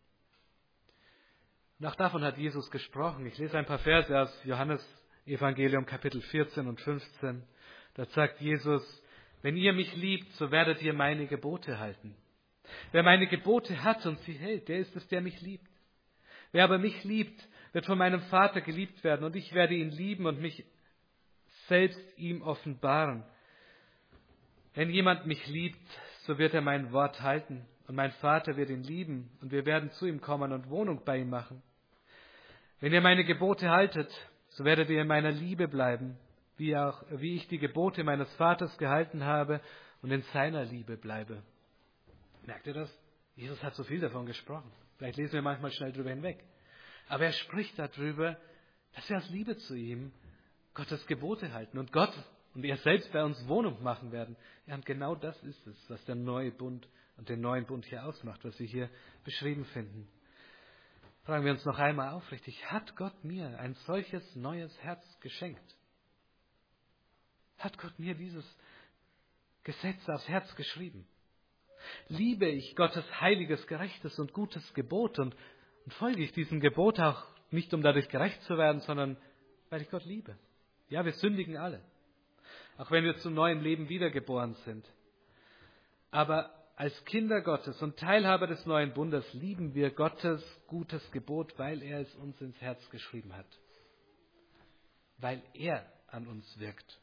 Und auch davon hat Jesus gesprochen. Ich lese ein paar Verse aus Johannes Evangelium Kapitel 14 und 15. Da sagt Jesus: Wenn ihr mich liebt, so werdet ihr meine Gebote halten. Wer meine Gebote hat und sie hält, der ist es, der mich liebt. Wer aber mich liebt, wird von meinem Vater geliebt werden, und ich werde ihn lieben und mich selbst ihm offenbaren. Wenn jemand mich liebt, so wird er mein Wort halten, und mein Vater wird ihn lieben, und wir werden zu ihm kommen und Wohnung bei ihm machen. Wenn ihr meine Gebote haltet, so werdet ihr in meiner Liebe bleiben, wie ich die Gebote meines Vaters gehalten habe und in seiner Liebe bleibe. Merkt ihr das? Jesus hat so viel davon gesprochen. Vielleicht lesen wir manchmal schnell drüber hinweg. Aber er spricht darüber, dass wir aus Liebe zu ihm Gottes Gebote halten und Gott und er selbst bei uns Wohnung machen werden. Ja, und genau das ist es, was der neue Bund und den neuen Bund hier ausmacht, was wir hier beschrieben finden. Fragen wir uns noch einmal aufrichtig, hat Gott mir ein solches neues Herz geschenkt? Hat Gott mir dieses Gesetz aufs Herz geschrieben? Liebe ich Gottes heiliges, gerechtes und gutes Gebot und folge ich diesem Gebot auch nicht, um dadurch gerecht zu werden, sondern weil ich Gott liebe? Ja, wir sündigen alle, auch wenn wir zum neuen Leben wiedergeboren sind. Aber als Kinder Gottes und Teilhaber des neuen Bundes lieben wir Gottes gutes Gebot, weil er es uns ins Herz geschrieben hat. Weil er an uns wirkt.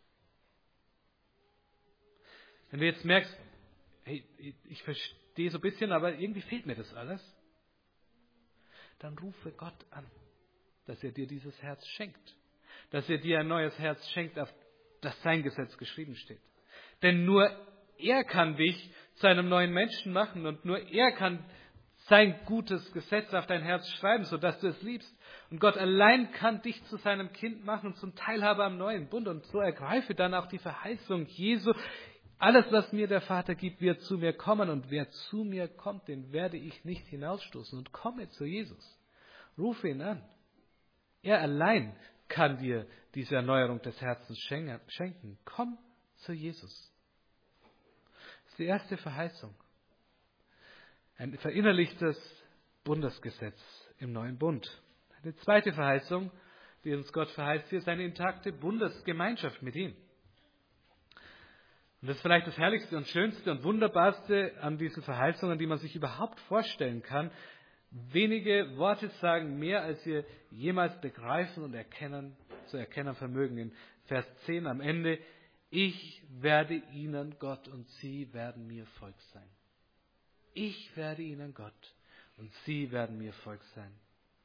Wenn du jetzt merkst, hey, ich verstehe so ein bisschen, aber irgendwie fehlt mir das alles, dann rufe Gott an, dass er dir dieses Herz schenkt. Dass er dir ein neues Herz schenkt, auf das sein Gesetz geschrieben steht. Denn nur er kann dich zu einem neuen Menschen machen und nur er kann sein gutes Gesetz auf dein Herz schreiben, sodass du es liebst. Und Gott allein kann dich zu seinem Kind machen und zum Teilhaber am neuen Bund. Und so ergreife dann auch die Verheißung Jesu. Alles, was mir der Vater gibt, wird zu mir kommen. Und wer zu mir kommt, den werde ich nicht hinausstoßen. Und komme zu Jesus. Rufe ihn an. Er allein kann dir diese Erneuerung des Herzens schenken. Komm zu Jesus. Das ist die erste Verheißung. Ein verinnerlichtes Bundesgesetz im neuen Bund. Die zweite Verheißung, die uns Gott verheißt, hier ist eine intakte Bundesgemeinschaft mit ihm. Und das ist vielleicht das Herrlichste und Schönste und Wunderbarste an diesen Verheißungen, die man sich überhaupt vorstellen kann. Wenige Worte sagen mehr, als wir jemals begreifen und zu erkennen vermögen. In Vers 10 am Ende: Ich werde ihnen Gott und sie werden mir Volk sein. Ich werde ihnen Gott und sie werden mir Volk sein.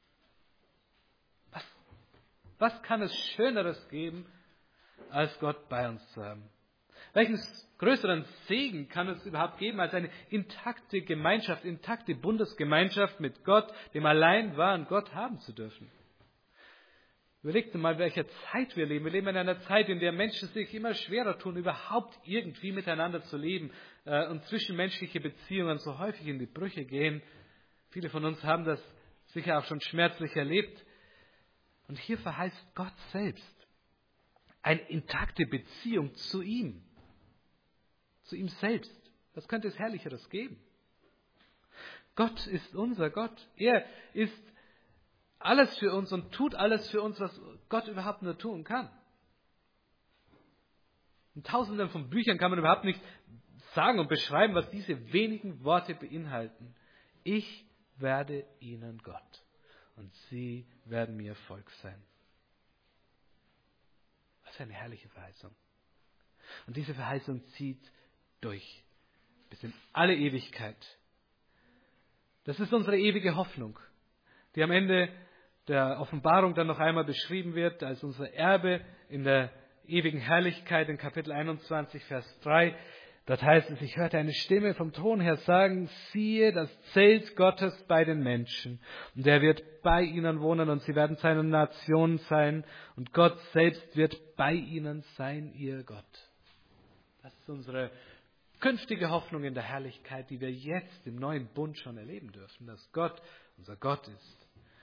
Was kann es Schöneres geben, als Gott bei uns zu haben? Welchen größeren Segen kann es überhaupt geben, als eine intakte Gemeinschaft, intakte Bundesgemeinschaft mit Gott, dem allein wahren Gott, haben zu dürfen? Überlegt mal, in welcher Zeit wir leben. Wir leben in einer Zeit, in der Menschen sich immer schwerer tun, überhaupt irgendwie miteinander zu leben und zwischenmenschliche Beziehungen so häufig in die Brüche gehen. Viele von uns haben das sicher auch schon schmerzlich erlebt. Und hier verheißt Gott selbst eine intakte Beziehung zu ihm selbst. Was könnte es Herrlicheres geben? Gott ist unser Gott. Er ist alles für uns und tut alles für uns, was Gott überhaupt nur tun kann. In Tausenden von Büchern kann man überhaupt nicht sagen und beschreiben, was diese wenigen Worte beinhalten. Ich werde ihnen Gott und sie werden mir Volk sein. Was für eine herrliche Verheißung. Und diese Verheißung zieht durch bis in alle Ewigkeit. Das ist unsere ewige Hoffnung, die am Ende der Offenbarung dann noch einmal beschrieben wird als unser Erbe in der ewigen Herrlichkeit in Kapitel 21, Vers 3. Dort heißt es: Ich hörte eine Stimme vom Thron her sagen: Siehe, das Zelt Gottes bei den Menschen. Und er wird bei ihnen wohnen und sie werden seine Nation sein. Und Gott selbst wird bei ihnen sein, ihr Gott. Das ist unsere künftige Hoffnung in der Herrlichkeit, die wir jetzt im neuen Bund schon erleben dürfen, dass Gott unser Gott ist.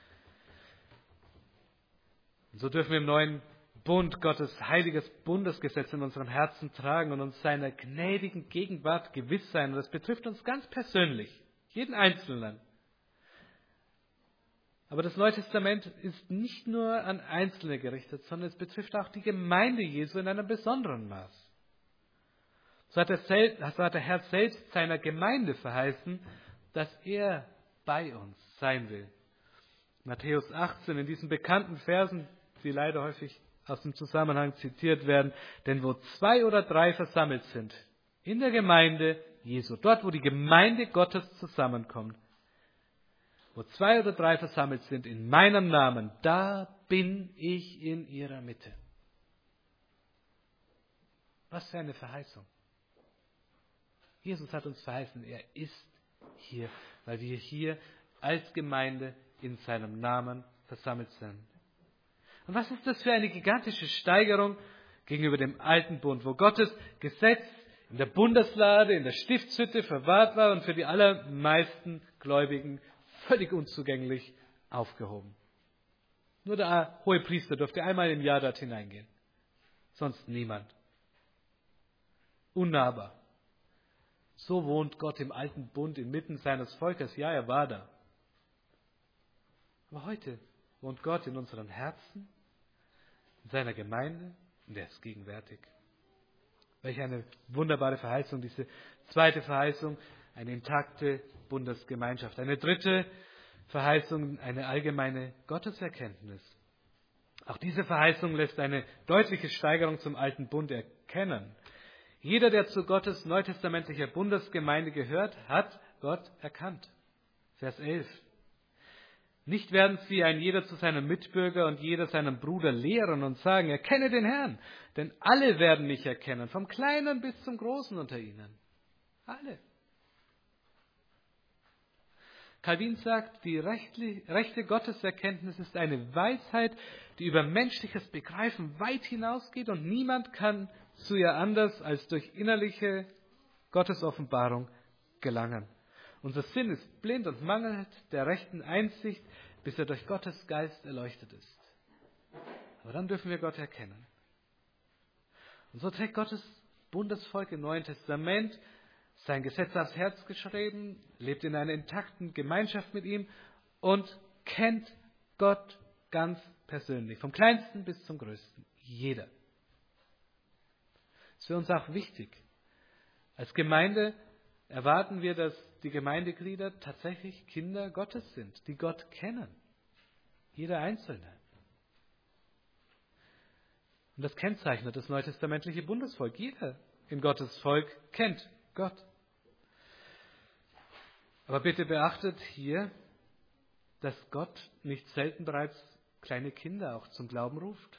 Und so dürfen wir im neuen Bund Gottes heiliges Bundesgesetz in unserem Herzen tragen und uns seiner gnädigen Gegenwart gewiss sein. Und das betrifft uns ganz persönlich, jeden Einzelnen. Aber das Neue Testament ist nicht nur an Einzelne gerichtet, sondern es betrifft auch die Gemeinde Jesu in einem besonderen Maß. So hat der Herr selbst seiner Gemeinde verheißen, dass er bei uns sein will. Matthäus 18, in diesen bekannten Versen, die leider häufig aus dem Zusammenhang zitiert werden: Denn wo 2 oder 3 versammelt sind, in der Gemeinde Jesu, dort wo die Gemeinde Gottes zusammenkommt, wo 2 oder 3 versammelt sind in meinem Namen, da bin ich in ihrer Mitte. Was für eine Verheißung. Jesus hat uns verheißen, er ist hier, weil wir hier als Gemeinde in seinem Namen versammelt sind. Und was ist das für eine gigantische Steigerung gegenüber dem alten Bund, wo Gottes Gesetz in der Bundeslade, in der Stiftshütte verwahrt war und für die allermeisten Gläubigen völlig unzugänglich aufgehoben. Nur der Hohepriester durfte einmal im Jahr dort hineingehen. Sonst niemand. Unnahbar. So wohnt Gott im alten Bund inmitten seines Volkes. Ja, er war da. Aber heute wohnt Gott in unseren Herzen, in seiner Gemeinde, und er ist gegenwärtig. Welch eine wunderbare Verheißung, diese zweite Verheißung, eine intakte Bundesgemeinschaft. Eine dritte Verheißung, eine allgemeine Gotteserkenntnis. Auch diese Verheißung lässt eine deutliche Steigerung zum alten Bund erkennen. Jeder, der zu Gottes neutestamentlicher Bundesgemeinde gehört, hat Gott erkannt. Vers 11. Nicht werden sie ein jeder zu seinem Mitbürger und jeder seinem Bruder lehren und sagen, erkenne den Herrn, denn alle werden mich erkennen, vom Kleinen bis zum Großen unter ihnen. Alle. Calvin sagt, die rechte Gotteserkenntnis ist eine Weisheit, die über menschliches Begreifen weit hinausgeht und niemand kann zu ihr anders als durch innerliche Gottesoffenbarung gelangen. Unser Sinn ist blind und mangelt der rechten Einsicht, bis er durch Gottes Geist erleuchtet ist. Aber dann dürfen wir Gott erkennen. Und so trägt Gottes Bundesvolk im Neuen Testament sein Gesetz aufs Herz geschrieben, lebt in einer intakten Gemeinschaft mit ihm und kennt Gott ganz persönlich, vom Kleinsten bis zum Größten. Jeder. Das ist für uns auch wichtig. Als Gemeinde erwarten wir, dass die Gemeindeglieder tatsächlich Kinder Gottes sind, die Gott kennen. Jeder Einzelne. Und das kennzeichnet das neutestamentliche Bundesvolk. Jeder in Gottes Volk kennt Gott. Aber bitte beachtet hier, dass Gott nicht selten bereits kleine Kinder auch zum Glauben ruft.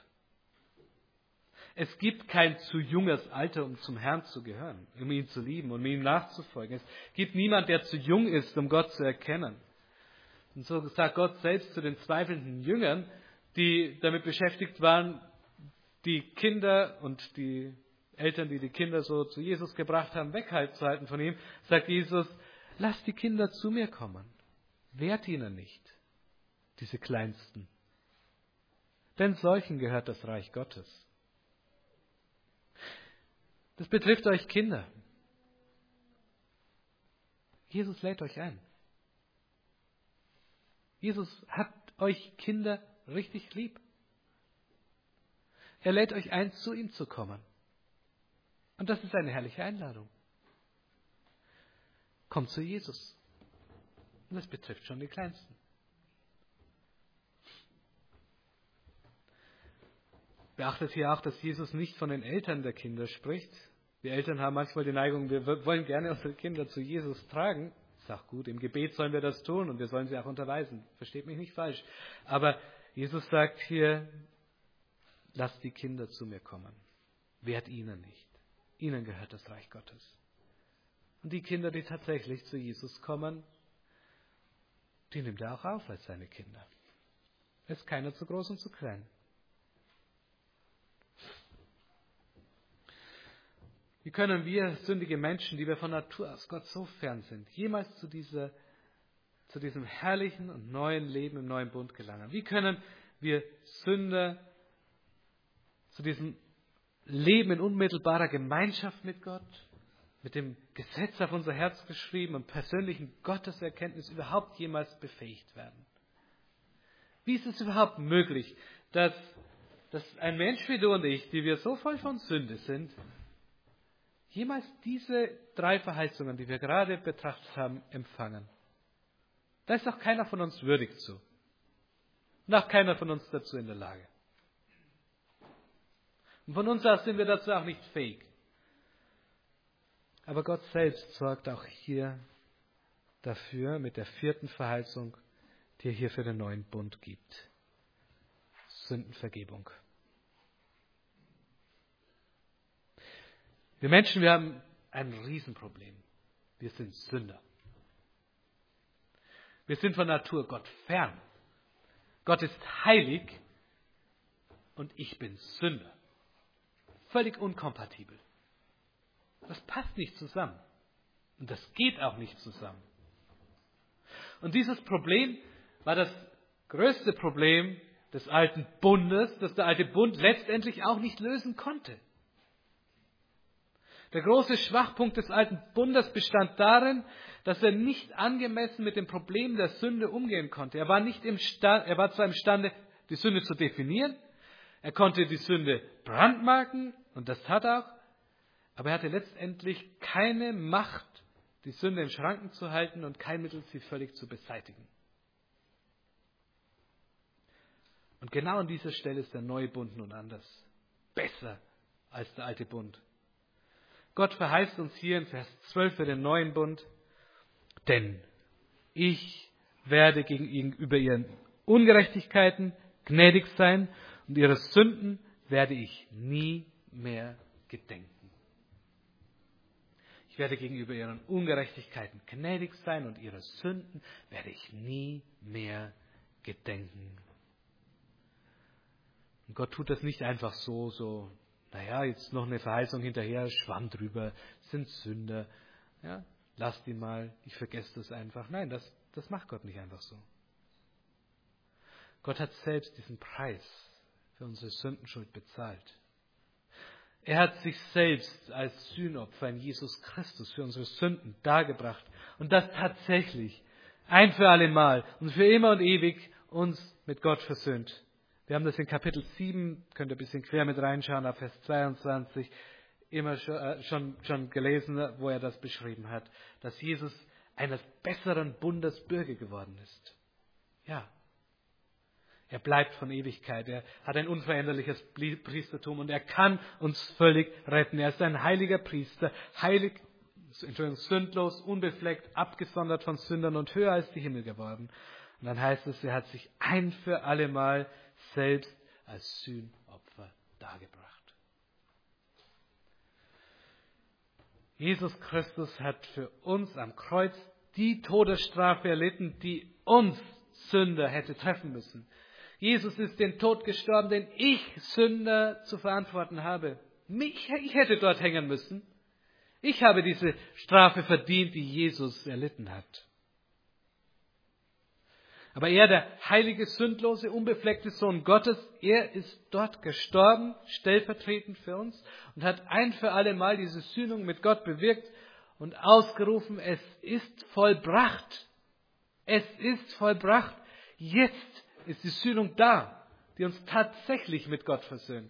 Es gibt kein zu junges Alter, um zum Herrn zu gehören, um ihn zu lieben und ihm nachzufolgen. Es gibt niemand, der zu jung ist, um Gott zu erkennen. Und so sagt Gott selbst zu den zweifelnden Jüngern, die damit beschäftigt waren, die Kinder und die Eltern, die die Kinder so zu Jesus gebracht haben, wegzuhalten von ihm, sagt Jesus, lasst die Kinder zu mir kommen. Wehrt ihnen nicht, diese Kleinsten. Denn solchen gehört das Reich Gottes. Das betrifft euch Kinder. Jesus lädt euch ein. Jesus hat euch Kinder richtig lieb. Er lädt euch ein, zu ihm zu kommen. Und das ist eine herrliche Einladung. Kommt zu Jesus. Und das betrifft schon die Kleinsten. Beachtet hier auch, dass Jesus nicht von den Eltern der Kinder spricht. Die Eltern haben manchmal die Neigung, wir wollen gerne unsere Kinder zu Jesus tragen. Ist auch gut, im Gebet sollen wir das tun und wir sollen sie auch unterweisen. Versteht mich nicht falsch. Aber Jesus sagt hier, lasst die Kinder zu mir kommen. Wehrt ihnen nicht. Ihnen gehört das Reich Gottes. Und die Kinder, die tatsächlich zu Jesus kommen, die nimmt er auch auf als seine Kinder. Es ist keiner zu groß und zu klein. Wie können wir sündige Menschen, die wir von Natur aus Gott so fern sind, jemals zu diesem herrlichen und neuen Leben im neuen Bund gelangen? Wie können wir Sünder zu diesem Leben in unmittelbarer Gemeinschaft mit Gott, mit dem Gesetz auf unser Herz geschrieben und persönlichen Gotteserkenntnis überhaupt jemals befähigt werden? Wie ist es überhaupt möglich, dass ein Mensch wie du und ich, die wir so voll von Sünde sind, jemals diese 3 Verheißungen, die wir gerade betrachtet haben, empfangen? Da ist auch keiner von uns würdig zu. Und auch keiner von uns dazu in der Lage. Und von uns aus sind wir dazu auch nicht fähig. Aber Gott selbst sorgt auch hier dafür mit der 4. Verheißung, die er hier für den neuen Bund gibt. Sündenvergebung. Wir Menschen, wir haben ein Riesenproblem. Wir sind Sünder. Wir sind von Natur Gott fern. Gott ist heilig und ich bin Sünder. Völlig unkompatibel. Das passt nicht zusammen. Und das geht auch nicht zusammen. Und dieses Problem war das größte Problem des alten Bundes, das der alte Bund letztendlich auch nicht lösen konnte. Der große Schwachpunkt des alten Bundes bestand darin, dass er nicht angemessen mit dem Problem der Sünde umgehen konnte. Er war zwar imstande, die Sünde zu definieren, er konnte die Sünde brandmarken, und das tat er auch, aber er hatte letztendlich keine Macht, die Sünde in Schranken zu halten und kein Mittel, sie völlig zu beseitigen. Und genau an dieser Stelle ist der neue Bund nun anders. Besser als der alte Bund. Gott verheißt uns hier in Vers 12 für den neuen Bund: Denn ich werde gegenüber ihren Ungerechtigkeiten gnädig sein und ihre Sünden werde ich nie mehr gedenken. Ich werde gegenüber ihren Ungerechtigkeiten gnädig sein und ihre Sünden werde ich nie mehr gedenken. Und Gott tut das nicht einfach so, jetzt noch eine Verheißung hinterher, Schwamm drüber, sind Sünder, ja, lass die mal, ich vergesse das einfach. Nein, das macht Gott nicht einfach so. Gott hat selbst diesen Preis für unsere Sündenschuld bezahlt. Er hat sich selbst als Sühnopfer in Jesus Christus für unsere Sünden dargebracht und das tatsächlich ein für alle Mal und für immer und ewig uns mit Gott versöhnt. Wir haben das in Kapitel 7, könnt ihr ein bisschen quer mit reinschauen, ab Vers 22, immer schon gelesen, wo er das beschrieben hat, dass Jesus eines besseren Bundes Bürger geworden ist. Ja, er bleibt von Ewigkeit, er hat ein unveränderliches Priestertum und er kann uns völlig retten. Er ist ein heiliger Priester, sündlos, unbefleckt, abgesondert von Sündern und höher als die Himmel geworden. Und dann heißt es, er hat sich ein für alle Mal selbst als Sühnopfer dargebracht. Jesus Christus hat für uns am Kreuz die Todesstrafe erlitten, die uns Sünder hätte treffen müssen. Jesus ist den Tod gestorben, den ich, Sünder, zu verantworten habe. Ich hätte dort hängen müssen. Ich habe diese Strafe verdient, die Jesus erlitten hat. Aber er, der heilige, sündlose, unbefleckte Sohn Gottes, er ist dort gestorben, stellvertretend für uns, und hat ein für alle Mal diese Sühnung mit Gott bewirkt und ausgerufen: Es ist vollbracht. Es ist vollbracht. Jetzt ist die Sühnung da, die uns tatsächlich mit Gott versöhnt.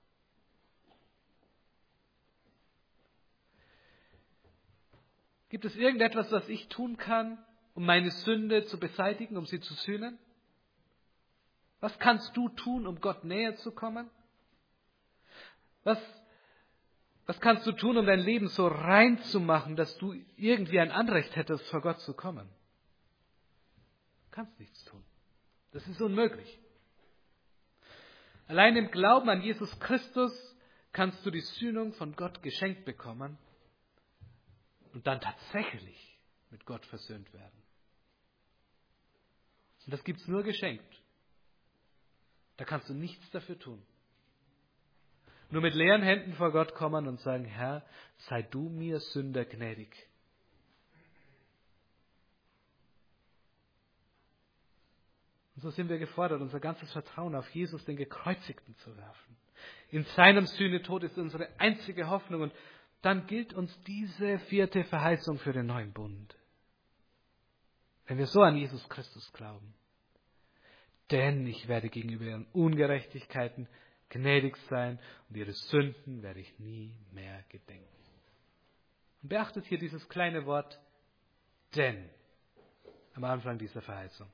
Gibt es irgendetwas, was ich tun kann, um meine Sünde zu beseitigen, um sie zu sühnen? Was kannst du tun, um Gott näher zu kommen? Was kannst du tun, um dein Leben so rein zu machen, dass du irgendwie ein Anrecht hättest, vor Gott zu kommen? Du kannst nichts tun. Das ist unmöglich. Allein im Glauben an Jesus Christus kannst du die Sühnung von Gott geschenkt bekommen und dann tatsächlich mit Gott versöhnt werden. Und das gibt es nur geschenkt. Da kannst du nichts dafür tun. Nur mit leeren Händen vor Gott kommen und sagen: Herr, sei du mir Sünder gnädig. Und so sind wir gefordert, unser ganzes Vertrauen auf Jesus, den Gekreuzigten, zu werfen. In seinem Sühnetod ist unsere einzige Hoffnung und dann gilt uns diese 4. Verheißung für den neuen Bund. Wenn wir so an Jesus Christus glauben. Denn ich werde gegenüber ihren Ungerechtigkeiten gnädig sein und ihre Sünden werde ich nie mehr gedenken. Und beachtet hier dieses kleine Wort denn am Anfang dieser Verheißung.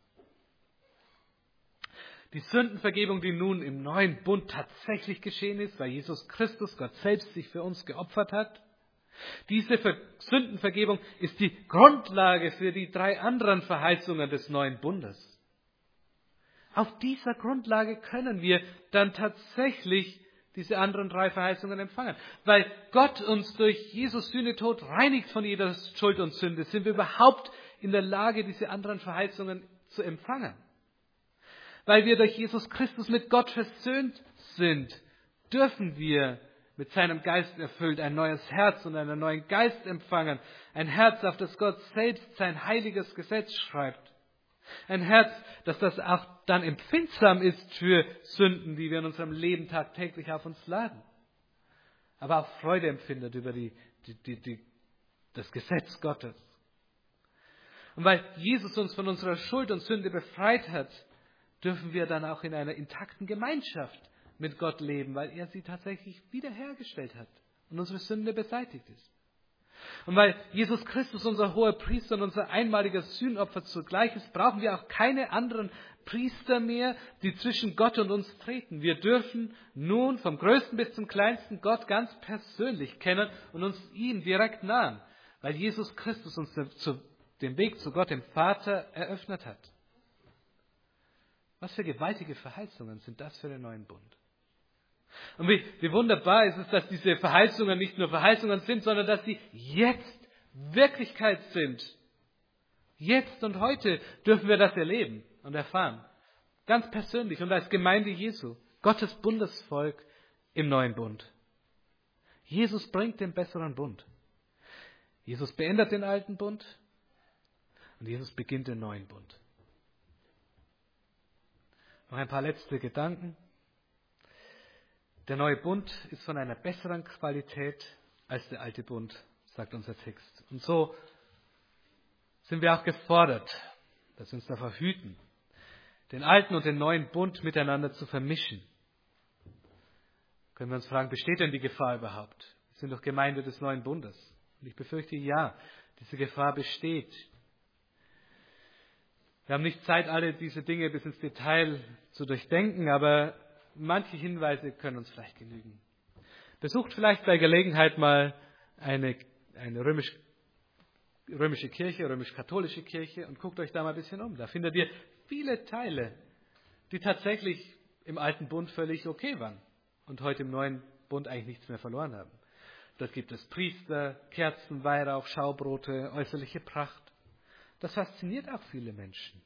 Die Sündenvergebung, die nun im neuen Bund tatsächlich geschehen ist, weil Jesus Christus, Gott selbst, sich für uns geopfert hat, diese Sündenvergebung ist die Grundlage für die 3 anderen Verheißungen des neuen Bundes. Auf dieser Grundlage können wir dann tatsächlich diese anderen 3 Verheißungen empfangen. Weil Gott uns durch Jesus Sühnetod reinigt von jeder Schuld und Sünde, sind wir überhaupt in der Lage, diese anderen Verheißungen zu empfangen. Weil wir durch Jesus Christus mit Gott versöhnt sind, dürfen wir mit seinem Geist erfüllt ein neues Herz und einen neuen Geist empfangen. Ein Herz, auf das Gott selbst sein heiliges Gesetz schreibt. Ein Herz, das auch dann empfindsam ist für Sünden, die wir in unserem Leben tagtäglich auf uns laden. Aber auch Freude empfindet über das Gesetz Gottes. Und weil Jesus uns von unserer Schuld und Sünde befreit hat, dürfen wir dann auch in einer intakten Gemeinschaft mit Gott leben, weil er sie tatsächlich wiederhergestellt hat und unsere Sünde beseitigt ist. Und weil Jesus Christus unser hoher Priester und unser einmaliger Sühnopfer zugleich ist, brauchen wir auch keine anderen Priester mehr, die zwischen Gott und uns treten. Wir dürfen nun vom Größten bis zum Kleinsten Gott ganz persönlich kennen und uns ihm direkt nahen, weil Jesus Christus uns den Weg zu Gott, dem Vater, eröffnet hat. Was für gewaltige Verheißungen sind das für den neuen Bund? Und wie wunderbar ist es, dass diese Verheißungen nicht nur Verheißungen sind, sondern dass sie jetzt Wirklichkeit sind. Jetzt und heute dürfen wir das erleben und erfahren. Ganz persönlich und als Gemeinde Jesu. Gottes Bundesvolk im neuen Bund. Jesus bringt den besseren Bund. Jesus beendet den alten Bund und Jesus beginnt den neuen Bund. Noch ein paar letzte Gedanken. Der neue Bund ist von einer besseren Qualität als der alte Bund, sagt unser Text. Und so sind wir auch gefordert, dass wir uns davor hüten, den alten und den neuen Bund miteinander zu vermischen. Können wir uns fragen, besteht denn die Gefahr überhaupt? Wir sind doch Gemeinde des neuen Bundes. Und ich befürchte, ja, diese Gefahr besteht. Wir haben nicht Zeit, alle diese Dinge bis ins Detail zu durchdenken, aber manche Hinweise können uns vielleicht genügen. Besucht vielleicht bei Gelegenheit mal eine römische Kirche, römisch-katholische Kirche und guckt euch da mal ein bisschen um. Da findet ihr viele Teile, die tatsächlich im alten Bund völlig okay waren und heute im neuen Bund eigentlich nichts mehr verloren haben. Dort gibt es Priester, Kerzen, Weihrauch, Schaubrote, äußerliche Pracht. Das fasziniert auch viele Menschen.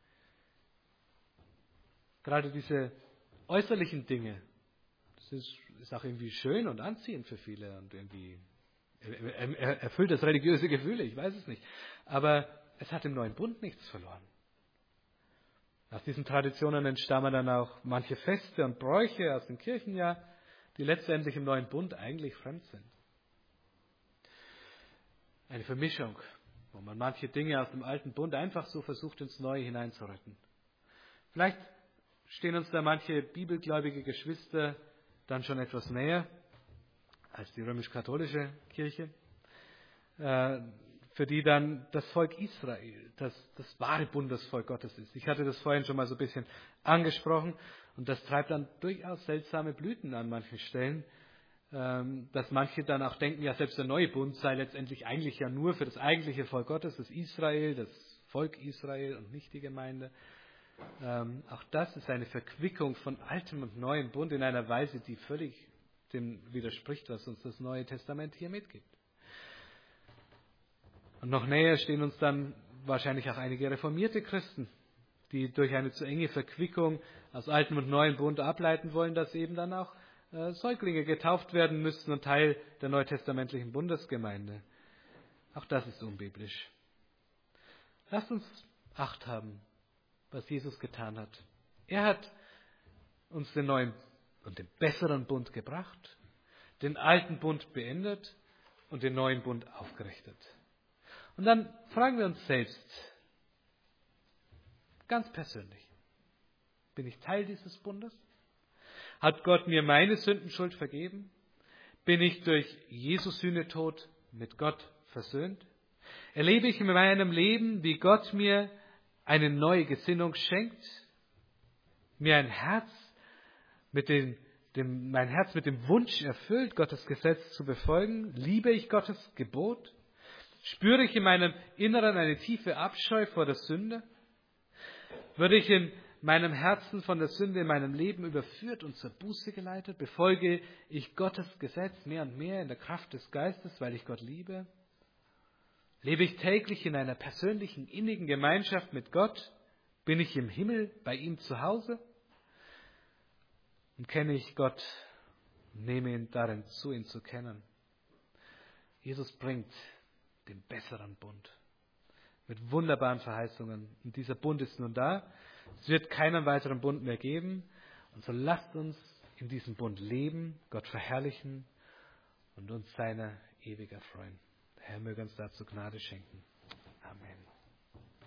Gerade diese äußerlichen Dinge, das ist auch irgendwie schön und anziehend für viele und irgendwie erfüllt das religiöse Gefühle, ich weiß es nicht. Aber es hat im neuen Bund nichts verloren. Aus diesen Traditionen entstammen dann auch manche Feste und Bräuche aus dem Kirchenjahr, die letztendlich im neuen Bund eigentlich fremd sind. Eine Vermischung, wo man manche Dinge aus dem alten Bund einfach so versucht, ins Neue hineinzuretten. Vielleicht stehen uns da manche bibelgläubige Geschwister dann schon etwas näher als die römisch-katholische Kirche, für die dann das Volk Israel, das wahre Bundesvolk Gottes ist. Ich hatte das vorhin schon mal so ein bisschen angesprochen und das treibt dann durchaus seltsame Blüten an manchen Stellen, dass manche dann auch denken, ja selbst der neue Bund sei letztendlich eigentlich ja nur für das eigentliche Volk Gottes, das Israel, das Volk Israel und nicht die Gemeinde. Auch das ist eine Verquickung von altem und neuem Bund in einer Weise, die völlig dem widerspricht, was uns das Neue Testament hier mitgibt. Und noch näher stehen uns dann wahrscheinlich auch einige reformierte Christen, die durch eine zu enge Verquickung aus altem und neuem Bund ableiten wollen, dass eben dann auch Säuglinge getauft werden müssten und Teil der neutestamentlichen Bundesgemeinde. Auch das ist unbiblisch. Lasst uns Acht haben, was Jesus getan hat. Er hat uns den neuen und den besseren Bund gebracht, den alten Bund beendet und den neuen Bund aufgerichtet. Und dann fragen wir uns selbst, ganz persönlich, bin ich Teil dieses Bundes? Hat Gott mir meine Sündenschuld vergeben? Bin ich durch Jesus Sühnetod mit Gott versöhnt? Erlebe ich in meinem Leben, wie Gott mir eine neue Gesinnung schenkt, mir ein Herz mein Herz mit dem Wunsch erfüllt, Gottes Gesetz zu befolgen? Liebe ich Gottes Gebot? Spüre ich in meinem Inneren eine tiefe Abscheu vor der Sünde? Würde ich in meinem Herzen von der Sünde in meinem Leben überführt und zur Buße geleitet? Befolge ich Gottes Gesetz mehr und mehr in der Kraft des Geistes, weil ich Gott liebe? Lebe ich täglich in einer persönlichen, innigen Gemeinschaft mit Gott? Bin ich im Himmel bei ihm zu Hause? Und kenne ich Gott und nehme ihn darin zu, ihn zu kennen? Jesus bringt den besseren Bund. mit wunderbaren Verheißungen. Und dieser Bund ist nun da. Es wird keinen weiteren Bund mehr geben. Und so lasst uns in diesem Bund leben, Gott verherrlichen und uns seiner ewig erfreuen. Der Herr möge uns dazu Gnade schenken.